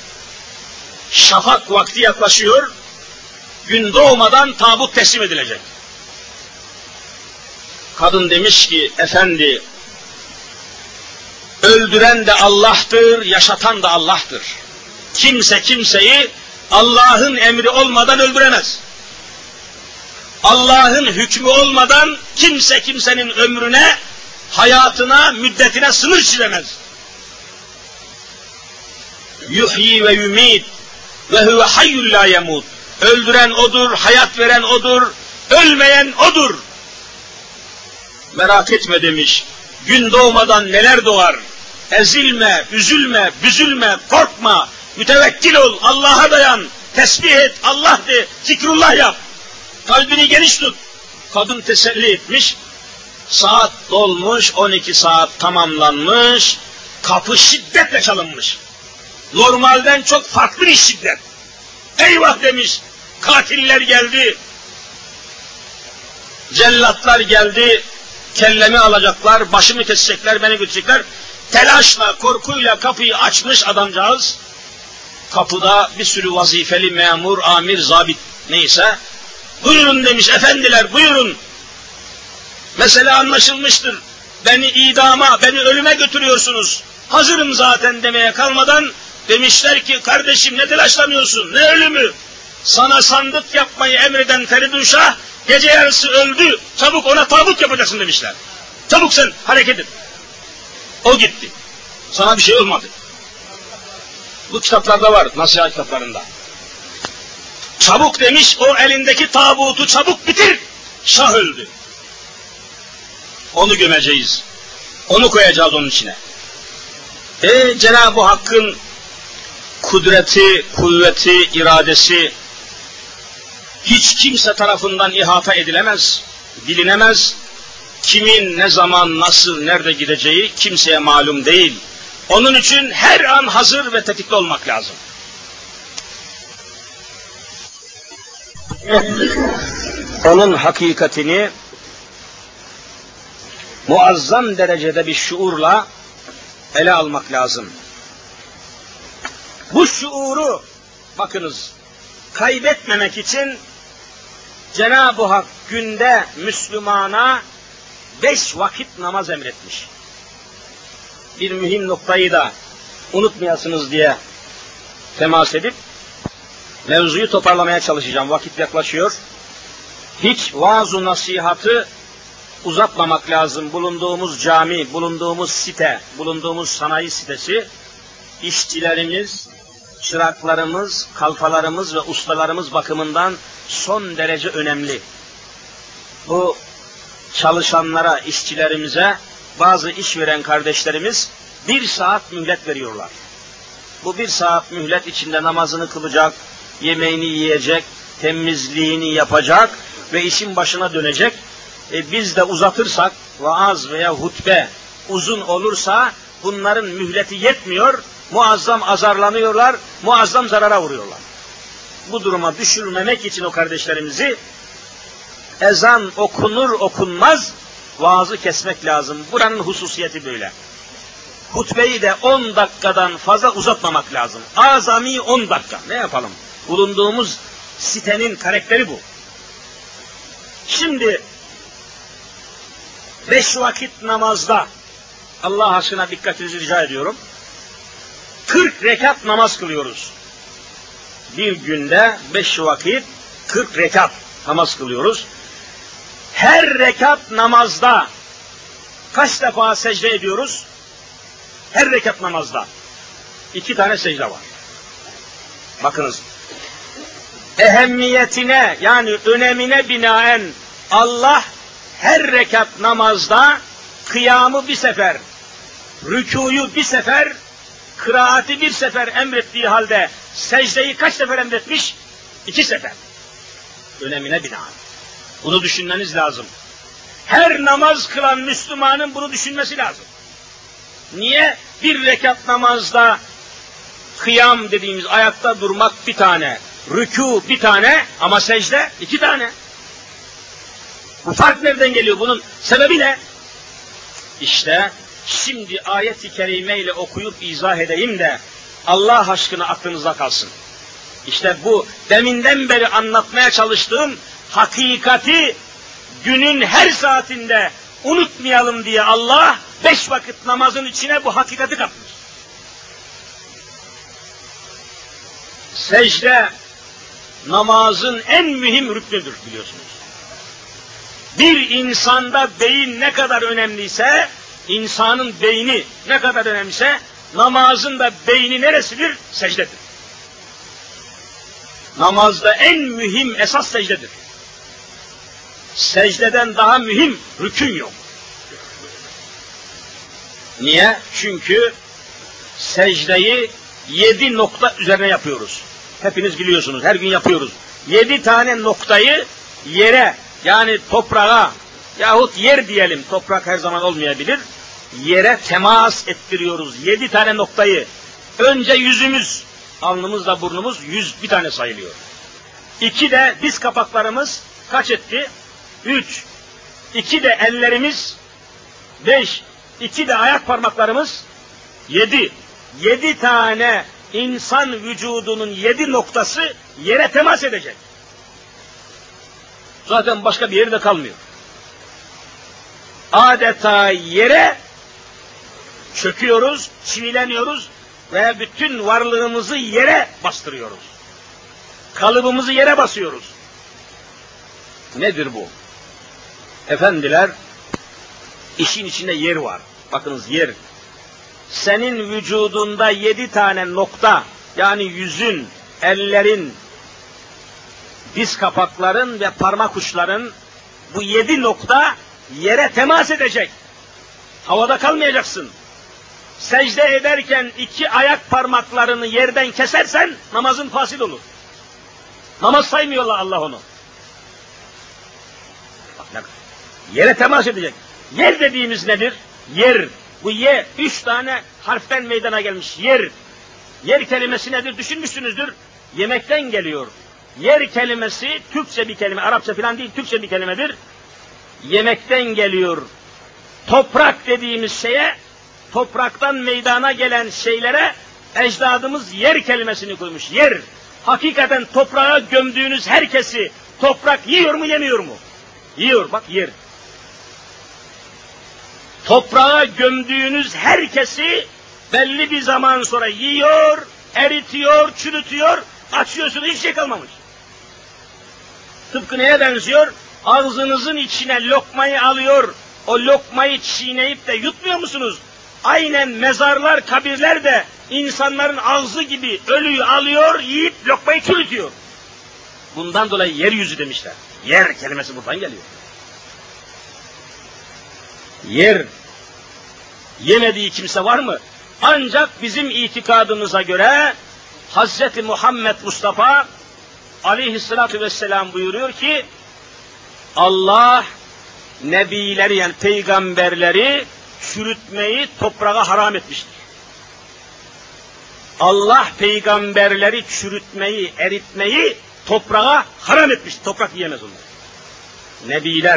Şafak vakti yaklaşıyor. Gün doğmadan tabut teslim edilecek. Kadın demiş ki, efendi, öldüren de Allah'tır, yaşatan da Allah'tır. Kimse kimseyi Allah'ın emri olmadan öldüremez. Allah'ın hükmü olmadan kimse kimsenin ömrüne, hayatına, müddetine sınır çizemez. Yuhyi ve yumit ve huve hayyul la yemut. Öldüren odur, hayat veren odur, ölmeyen odur. Merak etme demiş, gün doğmadan neler doğar. Ezilme, üzülme, büzülme, korkma, mütevekkil ol, Allah'a dayan, tesbih et, Allah de, zikrullah yap. Kalbini geniş tut. Kadın teselli etmiş, saat dolmuş, 12 saat tamamlanmış, kapı şiddetle çalınmış. Normalden çok farklı bir şiddet. Eyvah demiş, katiller geldi, cellatlar geldi, kellemi alacaklar, başımı kesecekler, beni götürecekler. Telaşla, korkuyla kapıyı açmış adamcağız. Kapıda bir sürü vazifeli memur, amir, zabit neyse. Buyurun demiş, efendiler buyurun. Mesele anlaşılmıştır. Beni idama, beni ölüme götürüyorsunuz. Hazırım zaten demeye kalmadan demişler ki, kardeşim ne telaşlanıyorsun, ne ölümü? Sana sandık yapmayı emreden Feridun Şah gece yarısı öldü. Çabuk ona tabut yapacaksın demişler. Çabuk sen hareket et. O gitti. Sana bir şey olmadı. Bu kitaplarda var, nasihat kitaplarında. Çabuk demiş, o elindeki tabutu çabuk bitir. Şah öldü. Onu gömeceğiz. Onu koyacağız onun içine. Cenab-ı Hakk'ın kudreti, kuvveti, iradesi hiç kimse tarafından ihata edilemez, bilinemez. Kimin ne zaman, nasıl, nerede gideceği kimseye malum değil. Onun için her an hazır ve tetikte olmak lazım. Onun hakikatini muazzam derecede bir şuurla ele almak lazım. Bu şuuru, bakınız, kaybetmemek için Cenab-ı Hak günde Müslümana 5 vakit namaz emretmiş. Bir mühim noktayı da unutmayasınız diye temas edip mevzuyu toparlamaya çalışacağım. Vakit yaklaşıyor. Hiç vaaz-ı nasihatı uzatmamak lazım. Bulunduğumuz cami, bulunduğumuz site, bulunduğumuz sanayi sitesi, işçilerimiz, çıraklarımız, kalfalarımız ve ustalarımız bakımından son derece önemli. Bu çalışanlara, işçilerimize bazı işveren kardeşlerimiz 1 saat mühlet veriyorlar. Bu 1 saat mühlet içinde namazını kılacak, yemeğini yiyecek, temizliğini yapacak ve işin başına dönecek. Biz de uzatırsak, vaaz veya hutbe uzun olursa bunların mühleti yetmiyor, muazzam azarlanıyorlar, muazzam zarara uğruyorlar. Bu duruma düşürmemek için o kardeşlerimizi ezan okunur okunmaz vaazı kesmek lazım. Buranın hususiyeti böyle. Hutbeyi de 10 dakikadan fazla uzatmamak lazım. Azami 10 dakika. Ne yapalım? Bulunduğumuz sitenin karakteri bu. Şimdi 5 vakit namazda Allah aşkına dikkatinizi rica ediyorum. 40 rekat namaz kılıyoruz. Bir günde 5 vakit 40 rekat namaz kılıyoruz. Her rekat namazda kaç defa secde ediyoruz? Her rekat namazda 2 tane secde var. Bakınız, ehemmiyetine yani önemine binaen Allah her rekat namazda kıyamı bir sefer, rükûyu bir sefer, kıraati bir sefer emrettiği halde secdeyi kaç sefer emretmiş? 2 sefer. Önemine binaen. Bunu düşünmeniz lazım. Her namaz kılan Müslümanın bunu düşünmesi lazım. Niye? Bir rekat namazda kıyam dediğimiz ayakta durmak bir tane, rükû bir tane ama secde 2 tane. Bu fark nereden geliyor? Bunun sebebi ne? İşte şimdi ayet-i kerimeyle okuyup izah edeyim de Allah aşkına aklınızda kalsın. İşte bu deminden beri anlatmaya çalıştığım hakikati günün her saatinde unutmayalım diye Allah 5 vakit namazın içine bu hakikati katmış. Secde namazın en mühim rüknüdür biliyorsunuz. Bir insanda beyin ne kadar önemliyse, insanın beyni ne kadar önemliyse, namazın da beyni neresidir? Secdedir. Namazda en mühim esas secdedir. Secdeden daha mühim rükün yok. Niye? Çünkü secdeyi 7 nokta üzerine yapıyoruz. Hepiniz biliyorsunuz, her gün yapıyoruz. 7 tane noktayı yere, yani toprağa yahut yer diyelim, toprak her zaman olmayabilir, yere temas ettiriyoruz. 7 tane noktayı. Önce yüzümüz, alnımızla burnumuz bir tane sayılıyor. 2 de diz kapaklarımız kaç etti? 3. 2 de ellerimiz 5. 2 de ayak parmaklarımız 7. 7 tane insan vücudunun 7 noktası yere temas edecek. Zaten başka bir yerde kalmıyor. Adeta yere çöküyoruz, çivileniyoruz ve bütün varlığımızı yere bastırıyoruz. Kalıbımızı yere basıyoruz. Nedir bu? Efendiler, işin içinde yer var. Bakınız yer. senin vücudunda 7 tane nokta, yani yüzün, ellerin, diz kapakların ve parmak uçların, bu 7 nokta yere temas edecek. Havada kalmayacaksın. Secde ederken 2 ayak parmaklarını yerden kesersen namazın fasil olur. Namaz saymıyorlar Allah onu. Bak, yere temas edecek. Yer dediğimiz nedir? Yer. Bu ye 3 tane harften meydana gelmiş. Yer. Yer kelimesi nedir? Düşünmüşsünüzdür. Yemekten geliyor. Yer kelimesi Türkçe bir kelime, Arapça falan değil, Türkçe bir kelimedir. Yemekten geliyor. Toprak dediğimiz şeye, topraktan meydana gelen şeylere ecdadımız yer kelimesini koymuş. Yer. Hakikaten toprağa gömdüğünüz herkesi toprak yiyor mu, yemiyor mu? Yiyor, bak yer. Toprağa gömdüğünüz herkesi belli bir zaman sonra yiyor, eritiyor, çürütüyor, açıyorsunuz, hiçbir şey kalmamış. Tıpkı neye benziyor? Ağzınızın içine lokmayı alıyor, o lokmayı çiğneyip de yutmuyor musunuz? Aynen mezarlar, kabirler de insanların ağzı gibi ölüyü alıyor, yiyip lokmayı çürütüyor. Bundan dolayı yeryüzü demişler. Yer kelimesi buradan geliyor. Yer. Yemediği kimse var mı? Ancak bizim itikadımıza göre Hz. Muhammed Mustafa aleyhissalatu vesselam buyuruyor ki Allah nebileri, yani peygamberleri çürütmeyi toprağa haram etmiştir. Allah peygamberleri çürütmeyi, eritmeyi toprağa haram etmiştir. Toprak yiyemez onlar. Nebiler,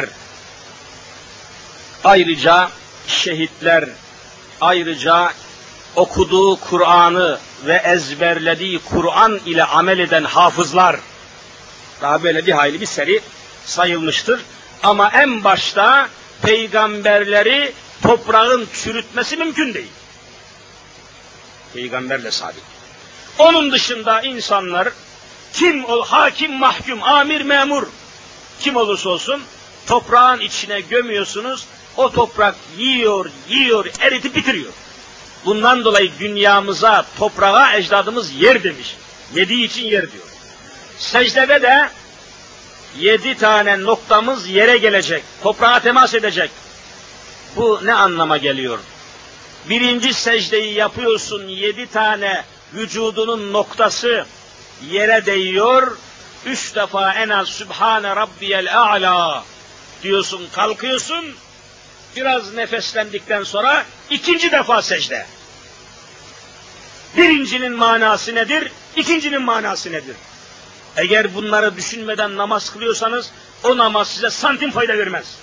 ayrıca şehitler, ayrıca okuduğu Kur'an'ı ve ezberlediği Kur'an ile amel eden hafızlar, daha böyle bir hayli bir seri sayılmıştır. Ama en başta peygamberleri toprağın çürütmesi mümkün değil. Peygamberle sabit. Onun dışında insanlar, hakim, mahkum, amir, memur, kim olursa olsun toprağın içine gömüyorsunuz, o toprak yiyor, eritip bitiriyor. Bundan dolayı dünyamıza, toprağa ecdadımız yer demiş. Yediği için yer diyor. Secdede de 7 tane noktamız yere gelecek, toprağa temas edecek. Bu ne anlama geliyor? Birinci secdeyi yapıyorsun, 7 tane vücudunun noktası yere değiyor. 3 defa en az Sübhane Rabbiyel A'la diyorsun, kalkıyorsun. Biraz nefeslendikten sonra 2. defa secde. Birincinin manası nedir? 2'ncinin manası nedir? Eğer bunları düşünmeden namaz kılıyorsanız o namaz size santim fayda vermez.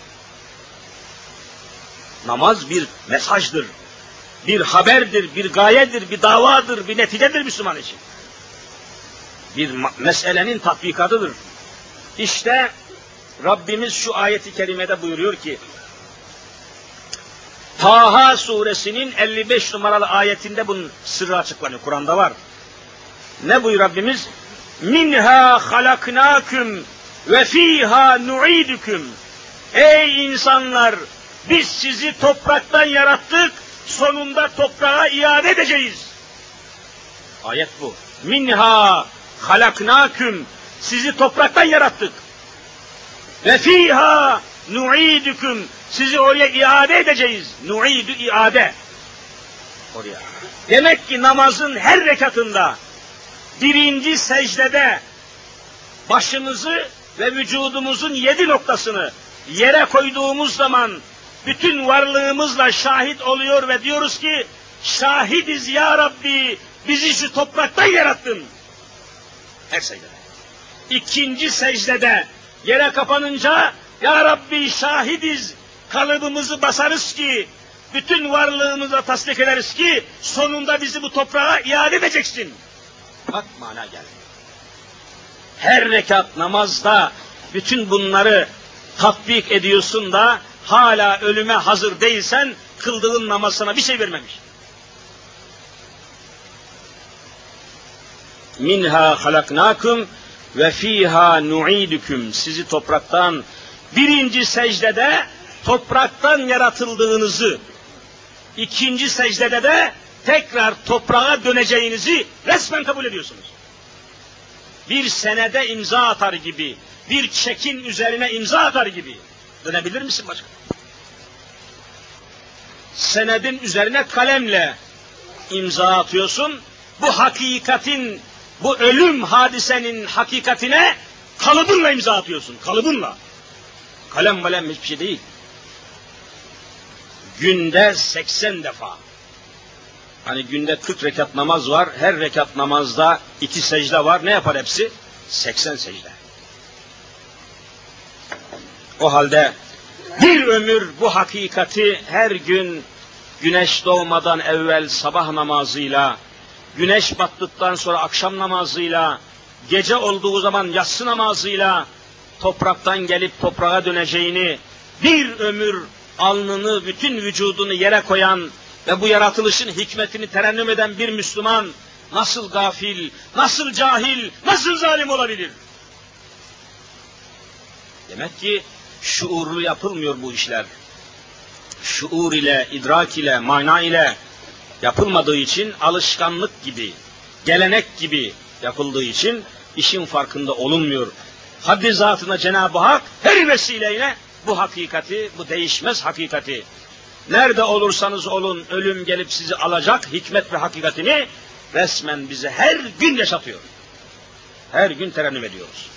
Namaz bir mesajdır, bir haberdir, bir gayedir, bir davadır, bir neticedir Müslüman için. Bir meselenin tatbikatıdır. İşte Rabbimiz şu ayeti kerimede buyuruyor ki, Taha suresinin 55 numaralı ayetinde bunun sırrı açıklanıyor. Kur'an'da var. Ne buyuruyor Rabbimiz? Minha halaknakum ve fiha nu'idukum. Ey insanlar, biz sizi topraktan yarattık, sonunda toprağa iade edeceğiz. Ayet bu. Minha halaknakum, sizi topraktan yarattık. Ve fiha nu'idukum, sizi oraya iade edeceğiz. Nu'idu iade. Oraya. Demek ki namazın her rekatında, birinci secdede başımızı ve vücudumuzun 7 noktasını yere koyduğumuz zaman bütün varlığımızla şahit oluyor ve diyoruz ki şahidiz ya Rabbi, bizi şu topraktan yarattın. Her secdede. 2. secdede yere kapanınca ya Rabbi şahidiz, kalıbımızı basarız ki bütün varlığımızla tasdik ederiz ki sonunda bizi bu toprağa iade edeceksin. Bak mana geldi. Her rekat namazda bütün bunları tatbik ediyorsun da hala ölüme hazır değilsen kıldığın namaz sana bir şey vermemiş. Minha halaknakum ve fiha nu'idukum. Sizi topraktan, birinci secdede topraktan yaratıldığınızı, ikinci secdede de tekrar toprağa döneceğinizi resmen kabul ediyorsunuz. Bir senede imza atar gibi, bir çekin üzerine imza atar gibi. Dönebilir misin başka? Senedin üzerine kalemle imza atıyorsun. Bu hakikatin, bu ölüm hadisenin hakikatine kalıbınla imza atıyorsun. Kalıbınla. Kalem hiçbir şey değil. Günde 80 defa. Hani günde 40 rekat namaz var. Her rekat namazda 2 secde var. Ne yapar hepsi? 80 secde. O halde bir ömür bu hakikati her gün güneş doğmadan evvel sabah namazıyla, güneş battıktan sonra akşam namazıyla, gece olduğu zaman yatsı namazıyla topraktan gelip toprağa döneceğini, bir ömür alnını, bütün vücudunu yere koyan ve bu yaratılışın hikmetini terennüm eden bir Müslüman nasıl gafil, nasıl cahil, nasıl zalim olabilir? Demek ki şuurlu yapılmıyor bu işler. Şuur ile, idrak ile, mana ile yapılmadığı için alışkanlık gibi, gelenek gibi yapıldığı için işin farkında olunmuyor. Haddi zatına Cenab-ı Hak her vesileyle bu hakikati, bu değişmez hakikati, nerede olursanız olun ölüm gelip sizi alacak hikmet ve hakikatini resmen bize her gün yaşatıyor. Her gün terennüm ediyoruz.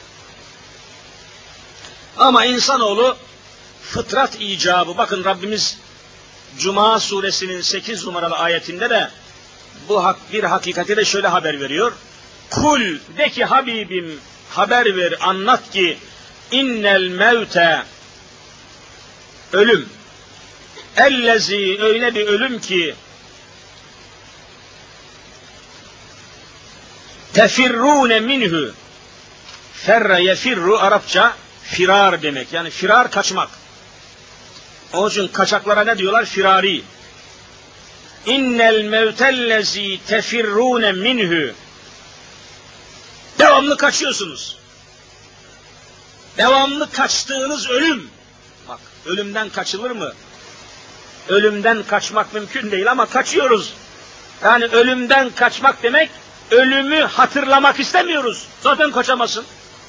Ama insanoğlu fıtrat icabı, bakın Rabbimiz Cuma suresinin 8 numaralı ayetinde de bu bir hakikati de şöyle haber veriyor. Kul, de ki Habibim, haber ver, anlat ki innel mevte, ölüm, ellezi, öyle bir ölüm ki tefirrune minhu, ferre yefirru Arapça firar demek, yani firar kaçmak. Onun için kaçaklara ne diyorlar? Firari. İnnel mevtellezi tefirrune minhu. Devamlı kaçıyorsunuz. Devamlı kaçtığınız ölüm. Bak, ölümden kaçılır mı? Ölümden kaçmak mümkün değil ama kaçıyoruz. Yani ölümden kaçmak demek, ölümü hatırlamak istemiyoruz. Zaten kaçamazsın.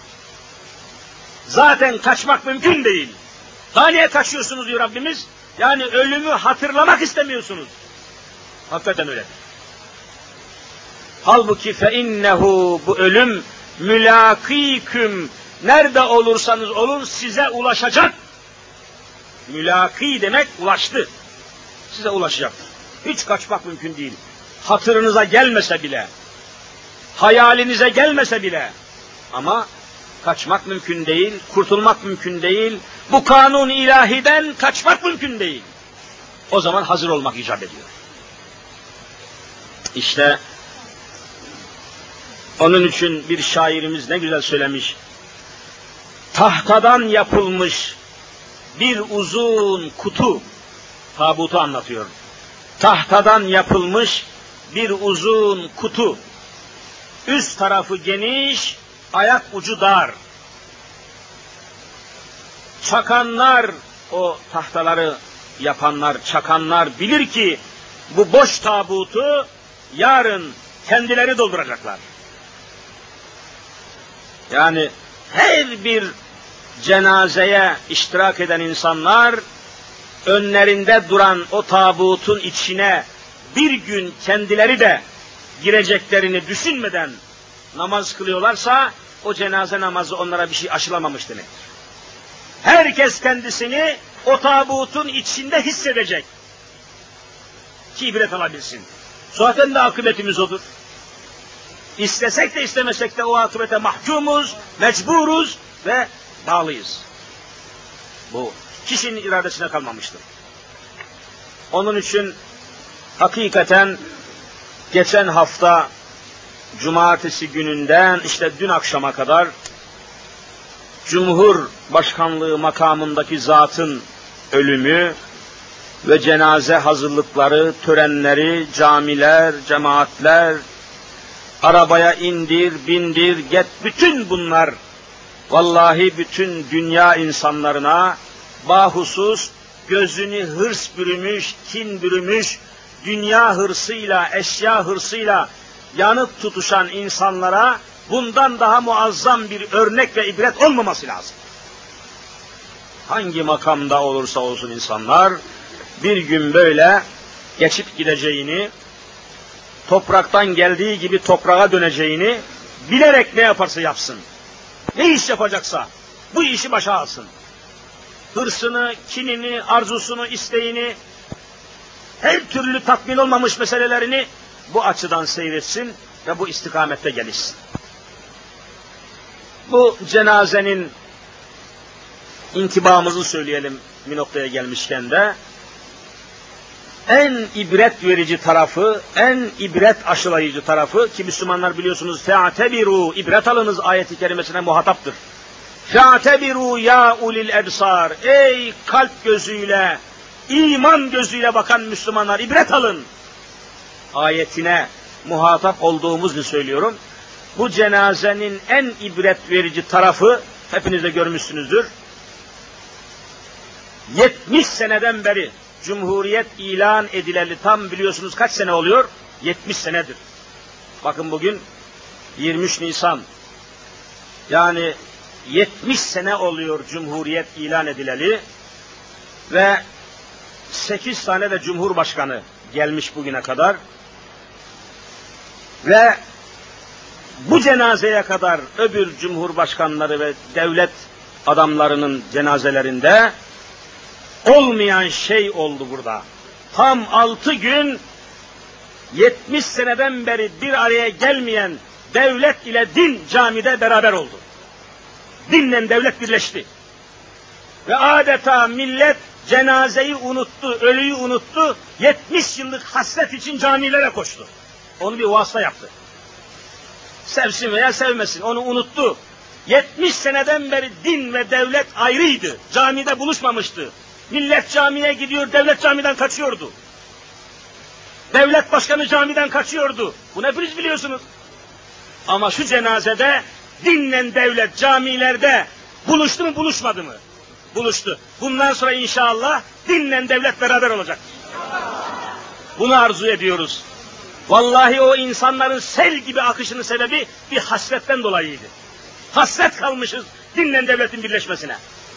Zaten kaçmak mümkün değil. Daha niye kaçıyorsunuz diyor Rabbimiz? Yani ölümü hatırlamak istemiyorsunuz. Hakikaten öyle. Halbuki feinnehu, bu ölüm mülakiküm, nerede olursanız olun size ulaşacak. Mülaki demek ulaştı. Size ulaşacak. Hiç kaçmak mümkün değil. Hatırınıza gelmese bile, hayalinize gelmese bile, ama kaçmak mümkün değil, kurtulmak mümkün değil, bu kanun ilahiden kaçmak mümkün değil. O zaman hazır olmak icap ediyor. İşte onun için bir şairimiz ne güzel söylemiş. Tahtadan yapılmış bir uzun kutu, tabutu anlatıyor. Tahtadan yapılmış bir uzun kutu. Üst tarafı geniş, ayak ucu dar. Çakanlar, o tahtaları yapanlar, çakanlar bilir ki bu boş tabutu yarın kendileri dolduracaklar. Yani her bir cenazeye iştirak eden insanlar önlerinde duran o tabutun içine bir gün kendileri de gireceklerini düşünmeden namaz kılıyorlarsa o cenaze namazı onlara bir şey aşılamamış demektir. Herkes kendisini o tabutun içinde hissedecek ki ibret alabilsin. Zaten de akıbetimiz odur. İstesek de istemesek de o akıbete mahkumuz, mecburuz ve bağlıyız. Bu kişinin iradesine kalmamıştır. Onun için hakikaten geçen hafta cumartesi gününden işte dün akşama kadar Cumhurbaşkanlığı makamındaki zatın ölümü ve cenaze hazırlıkları, törenleri, camiler, cemaatler, arabaya indir, bindir, get, bütün bunlar vallahi bütün dünya insanlarına, bahusus gözünü hırs bürümüş, kin bürümüş, dünya hırsıyla, eşya hırsıyla yanıp tutuşan insanlara bundan daha muazzam bir örnek ve ibret olmaması lazım. Hangi makamda olursa olsun insanlar bir gün böyle geçip gideceğini, topraktan geldiği gibi toprağa döneceğini bilerek ne yaparsa yapsın. Ne iş yapacaksa bu işi başa alsın. Hırsını, kinini, arzusunu, isteğini, her türlü tatmin olmamış meselelerini bu açıdan seyretsin ve bu istikamette gelişsin. Bu cenazenin intibamızı söyleyelim bir noktaya gelmişken de, en ibret verici tarafı, en ibret aşılayıcı tarafı ki Müslümanlar biliyorsunuz fe'tebiru, ibret alınız ayeti kerimesine muhataptır. Fe'tebiru ya ulil ebsar, ey kalp gözüyle, iman gözüyle bakan Müslümanlar ibret alın ayetine muhatap olduğumuzu söylüyorum. Bu cenazenin en ibret verici tarafı hepiniz de görmüşsünüzdür. 70 seneden beri Cumhuriyet ilan edileli tam biliyorsunuz kaç sene oluyor? 70 senedir. Bakın bugün 23 Nisan. Yani 70 sene oluyor Cumhuriyet ilan edileli ve 8 tane de Cumhurbaşkanı gelmiş bugüne kadar ve bu cenazeye kadar öbür Cumhurbaşkanları ve devlet adamlarının cenazelerinde olmayan şey oldu burada. Tam 6 gün 70 seneden beri bir araya gelmeyen devlet ile din camide beraber oldu. Dinle devlet birleşti. Ve adeta millet cenazeyi unuttu, ölüyü unuttu, 70 yıllık hasret için camilere koştu. Onu bir vasıta yaptı. Sevsin veya sevmesin, onu unuttu. 70 seneden beri din ve devlet ayrıydı, camide buluşmamıştı. Millet camiye gidiyor, devlet camiden kaçıyordu. Devlet başkanı camiden kaçıyordu. Bunu hepiniz biliyorsunuz. Ama şu cenazede dinle devlet camilerde buluştu mu buluşmadı mı? Buluştu. Bundan sonra inşallah dinle devlet beraber olacak. Bunu arzu ediyoruz. Vallahi o insanların sel gibi akışının sebebi bir hasretten dolayıydı. Hasret kalmışız dinle devletin birleşmesine.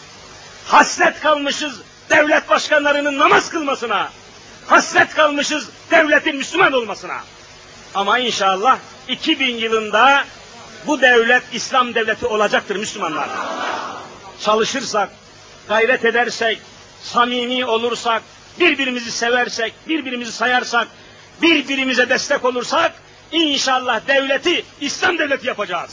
Hasret kalmışız devlet başkanlarının namaz kılmasına. Hasret kalmışız devletin Müslüman olmasına. Ama inşallah 2000 yılında bu devlet İslam devleti olacaktır Müslümanlar. Çalışırsak, gayret edersek, samimi olursak, birbirimizi seversek, birbirimizi sayarsak, birbirimize destek olursak, inşallah devleti İslam devleti yapacağız.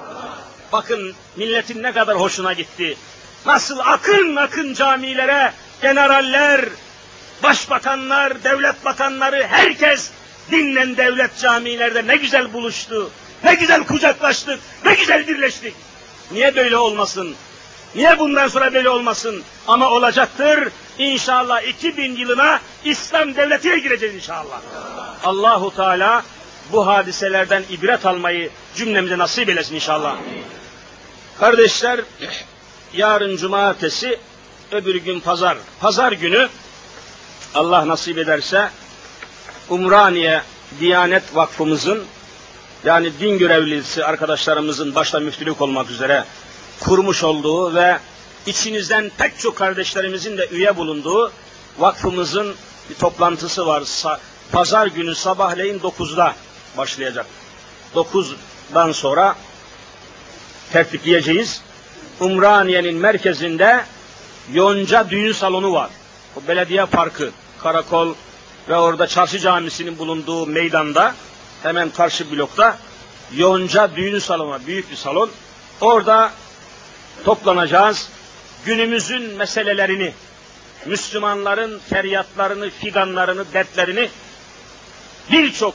Bakın milletin ne kadar hoşuna gitti. Nasıl akın akın camilere generaller, başbakanlar, devlet bakanları, herkes dinle devlet camilerde ne güzel buluştu, ne güzel kucaklaştık, ne güzel birleştik. Niye böyle olmasın? Niye bundan sonra böyle olmasın? Ama olacaktır. İnşallah 2000 yılına İslam devletine gireceğiz inşallah. Allahu Teala bu hadiselerden ibret almayı cümlemize nasip eylesin inşallah. Kardeşler, yarın cumartesi, öbür gün pazar. Pazar günü Allah nasip ederse Umraniye Diyanet Vakfımızın, yani din görevlisi arkadaşlarımızın başta müftülük olmak üzere kurmuş olduğu ve içinizden pek çok kardeşlerimizin de üye bulunduğu vakfımızın bir toplantısı var. Pazar günü sabahleyin 9'da başlayacak. 9'dan sonra tertipleyeceğiz. Umraniye'nin merkezinde Yonca Düğün Salonu var. O belediye parkı, karakol ve orada çarşı camisinin bulunduğu meydanda, hemen karşı blokta Yonca Düğün Salonu, büyük bir salon. Orada toplanacağız. Günümüzün meselelerini, Müslümanların feryatlarını, figanlarını, dertlerini birçok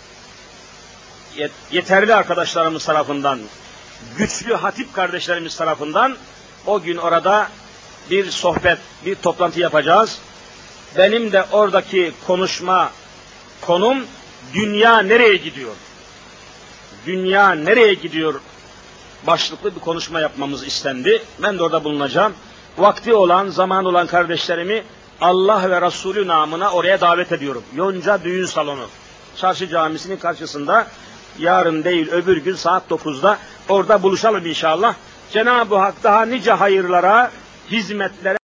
yeterli arkadaşlarımız tarafından, güçlü hatip kardeşlerimiz tarafından o gün orada bir sohbet, bir toplantı yapacağız. Benim de oradaki konuşma konum dünya nereye gidiyor? Dünya nereye gidiyor? Başlıklı bir konuşma yapmamız istendi. Ben de orada bulunacağım. Vakti olan, zaman olan kardeşlerimi Allah ve Resulü namına oraya davet ediyorum. Yonca Düğün Salonu. Çarşı Camisi'nin karşısında, yarın değil öbür gün saat 9'da orada buluşalım inşallah. Cenab-ı Hak daha nice hayırlara, hizmetlere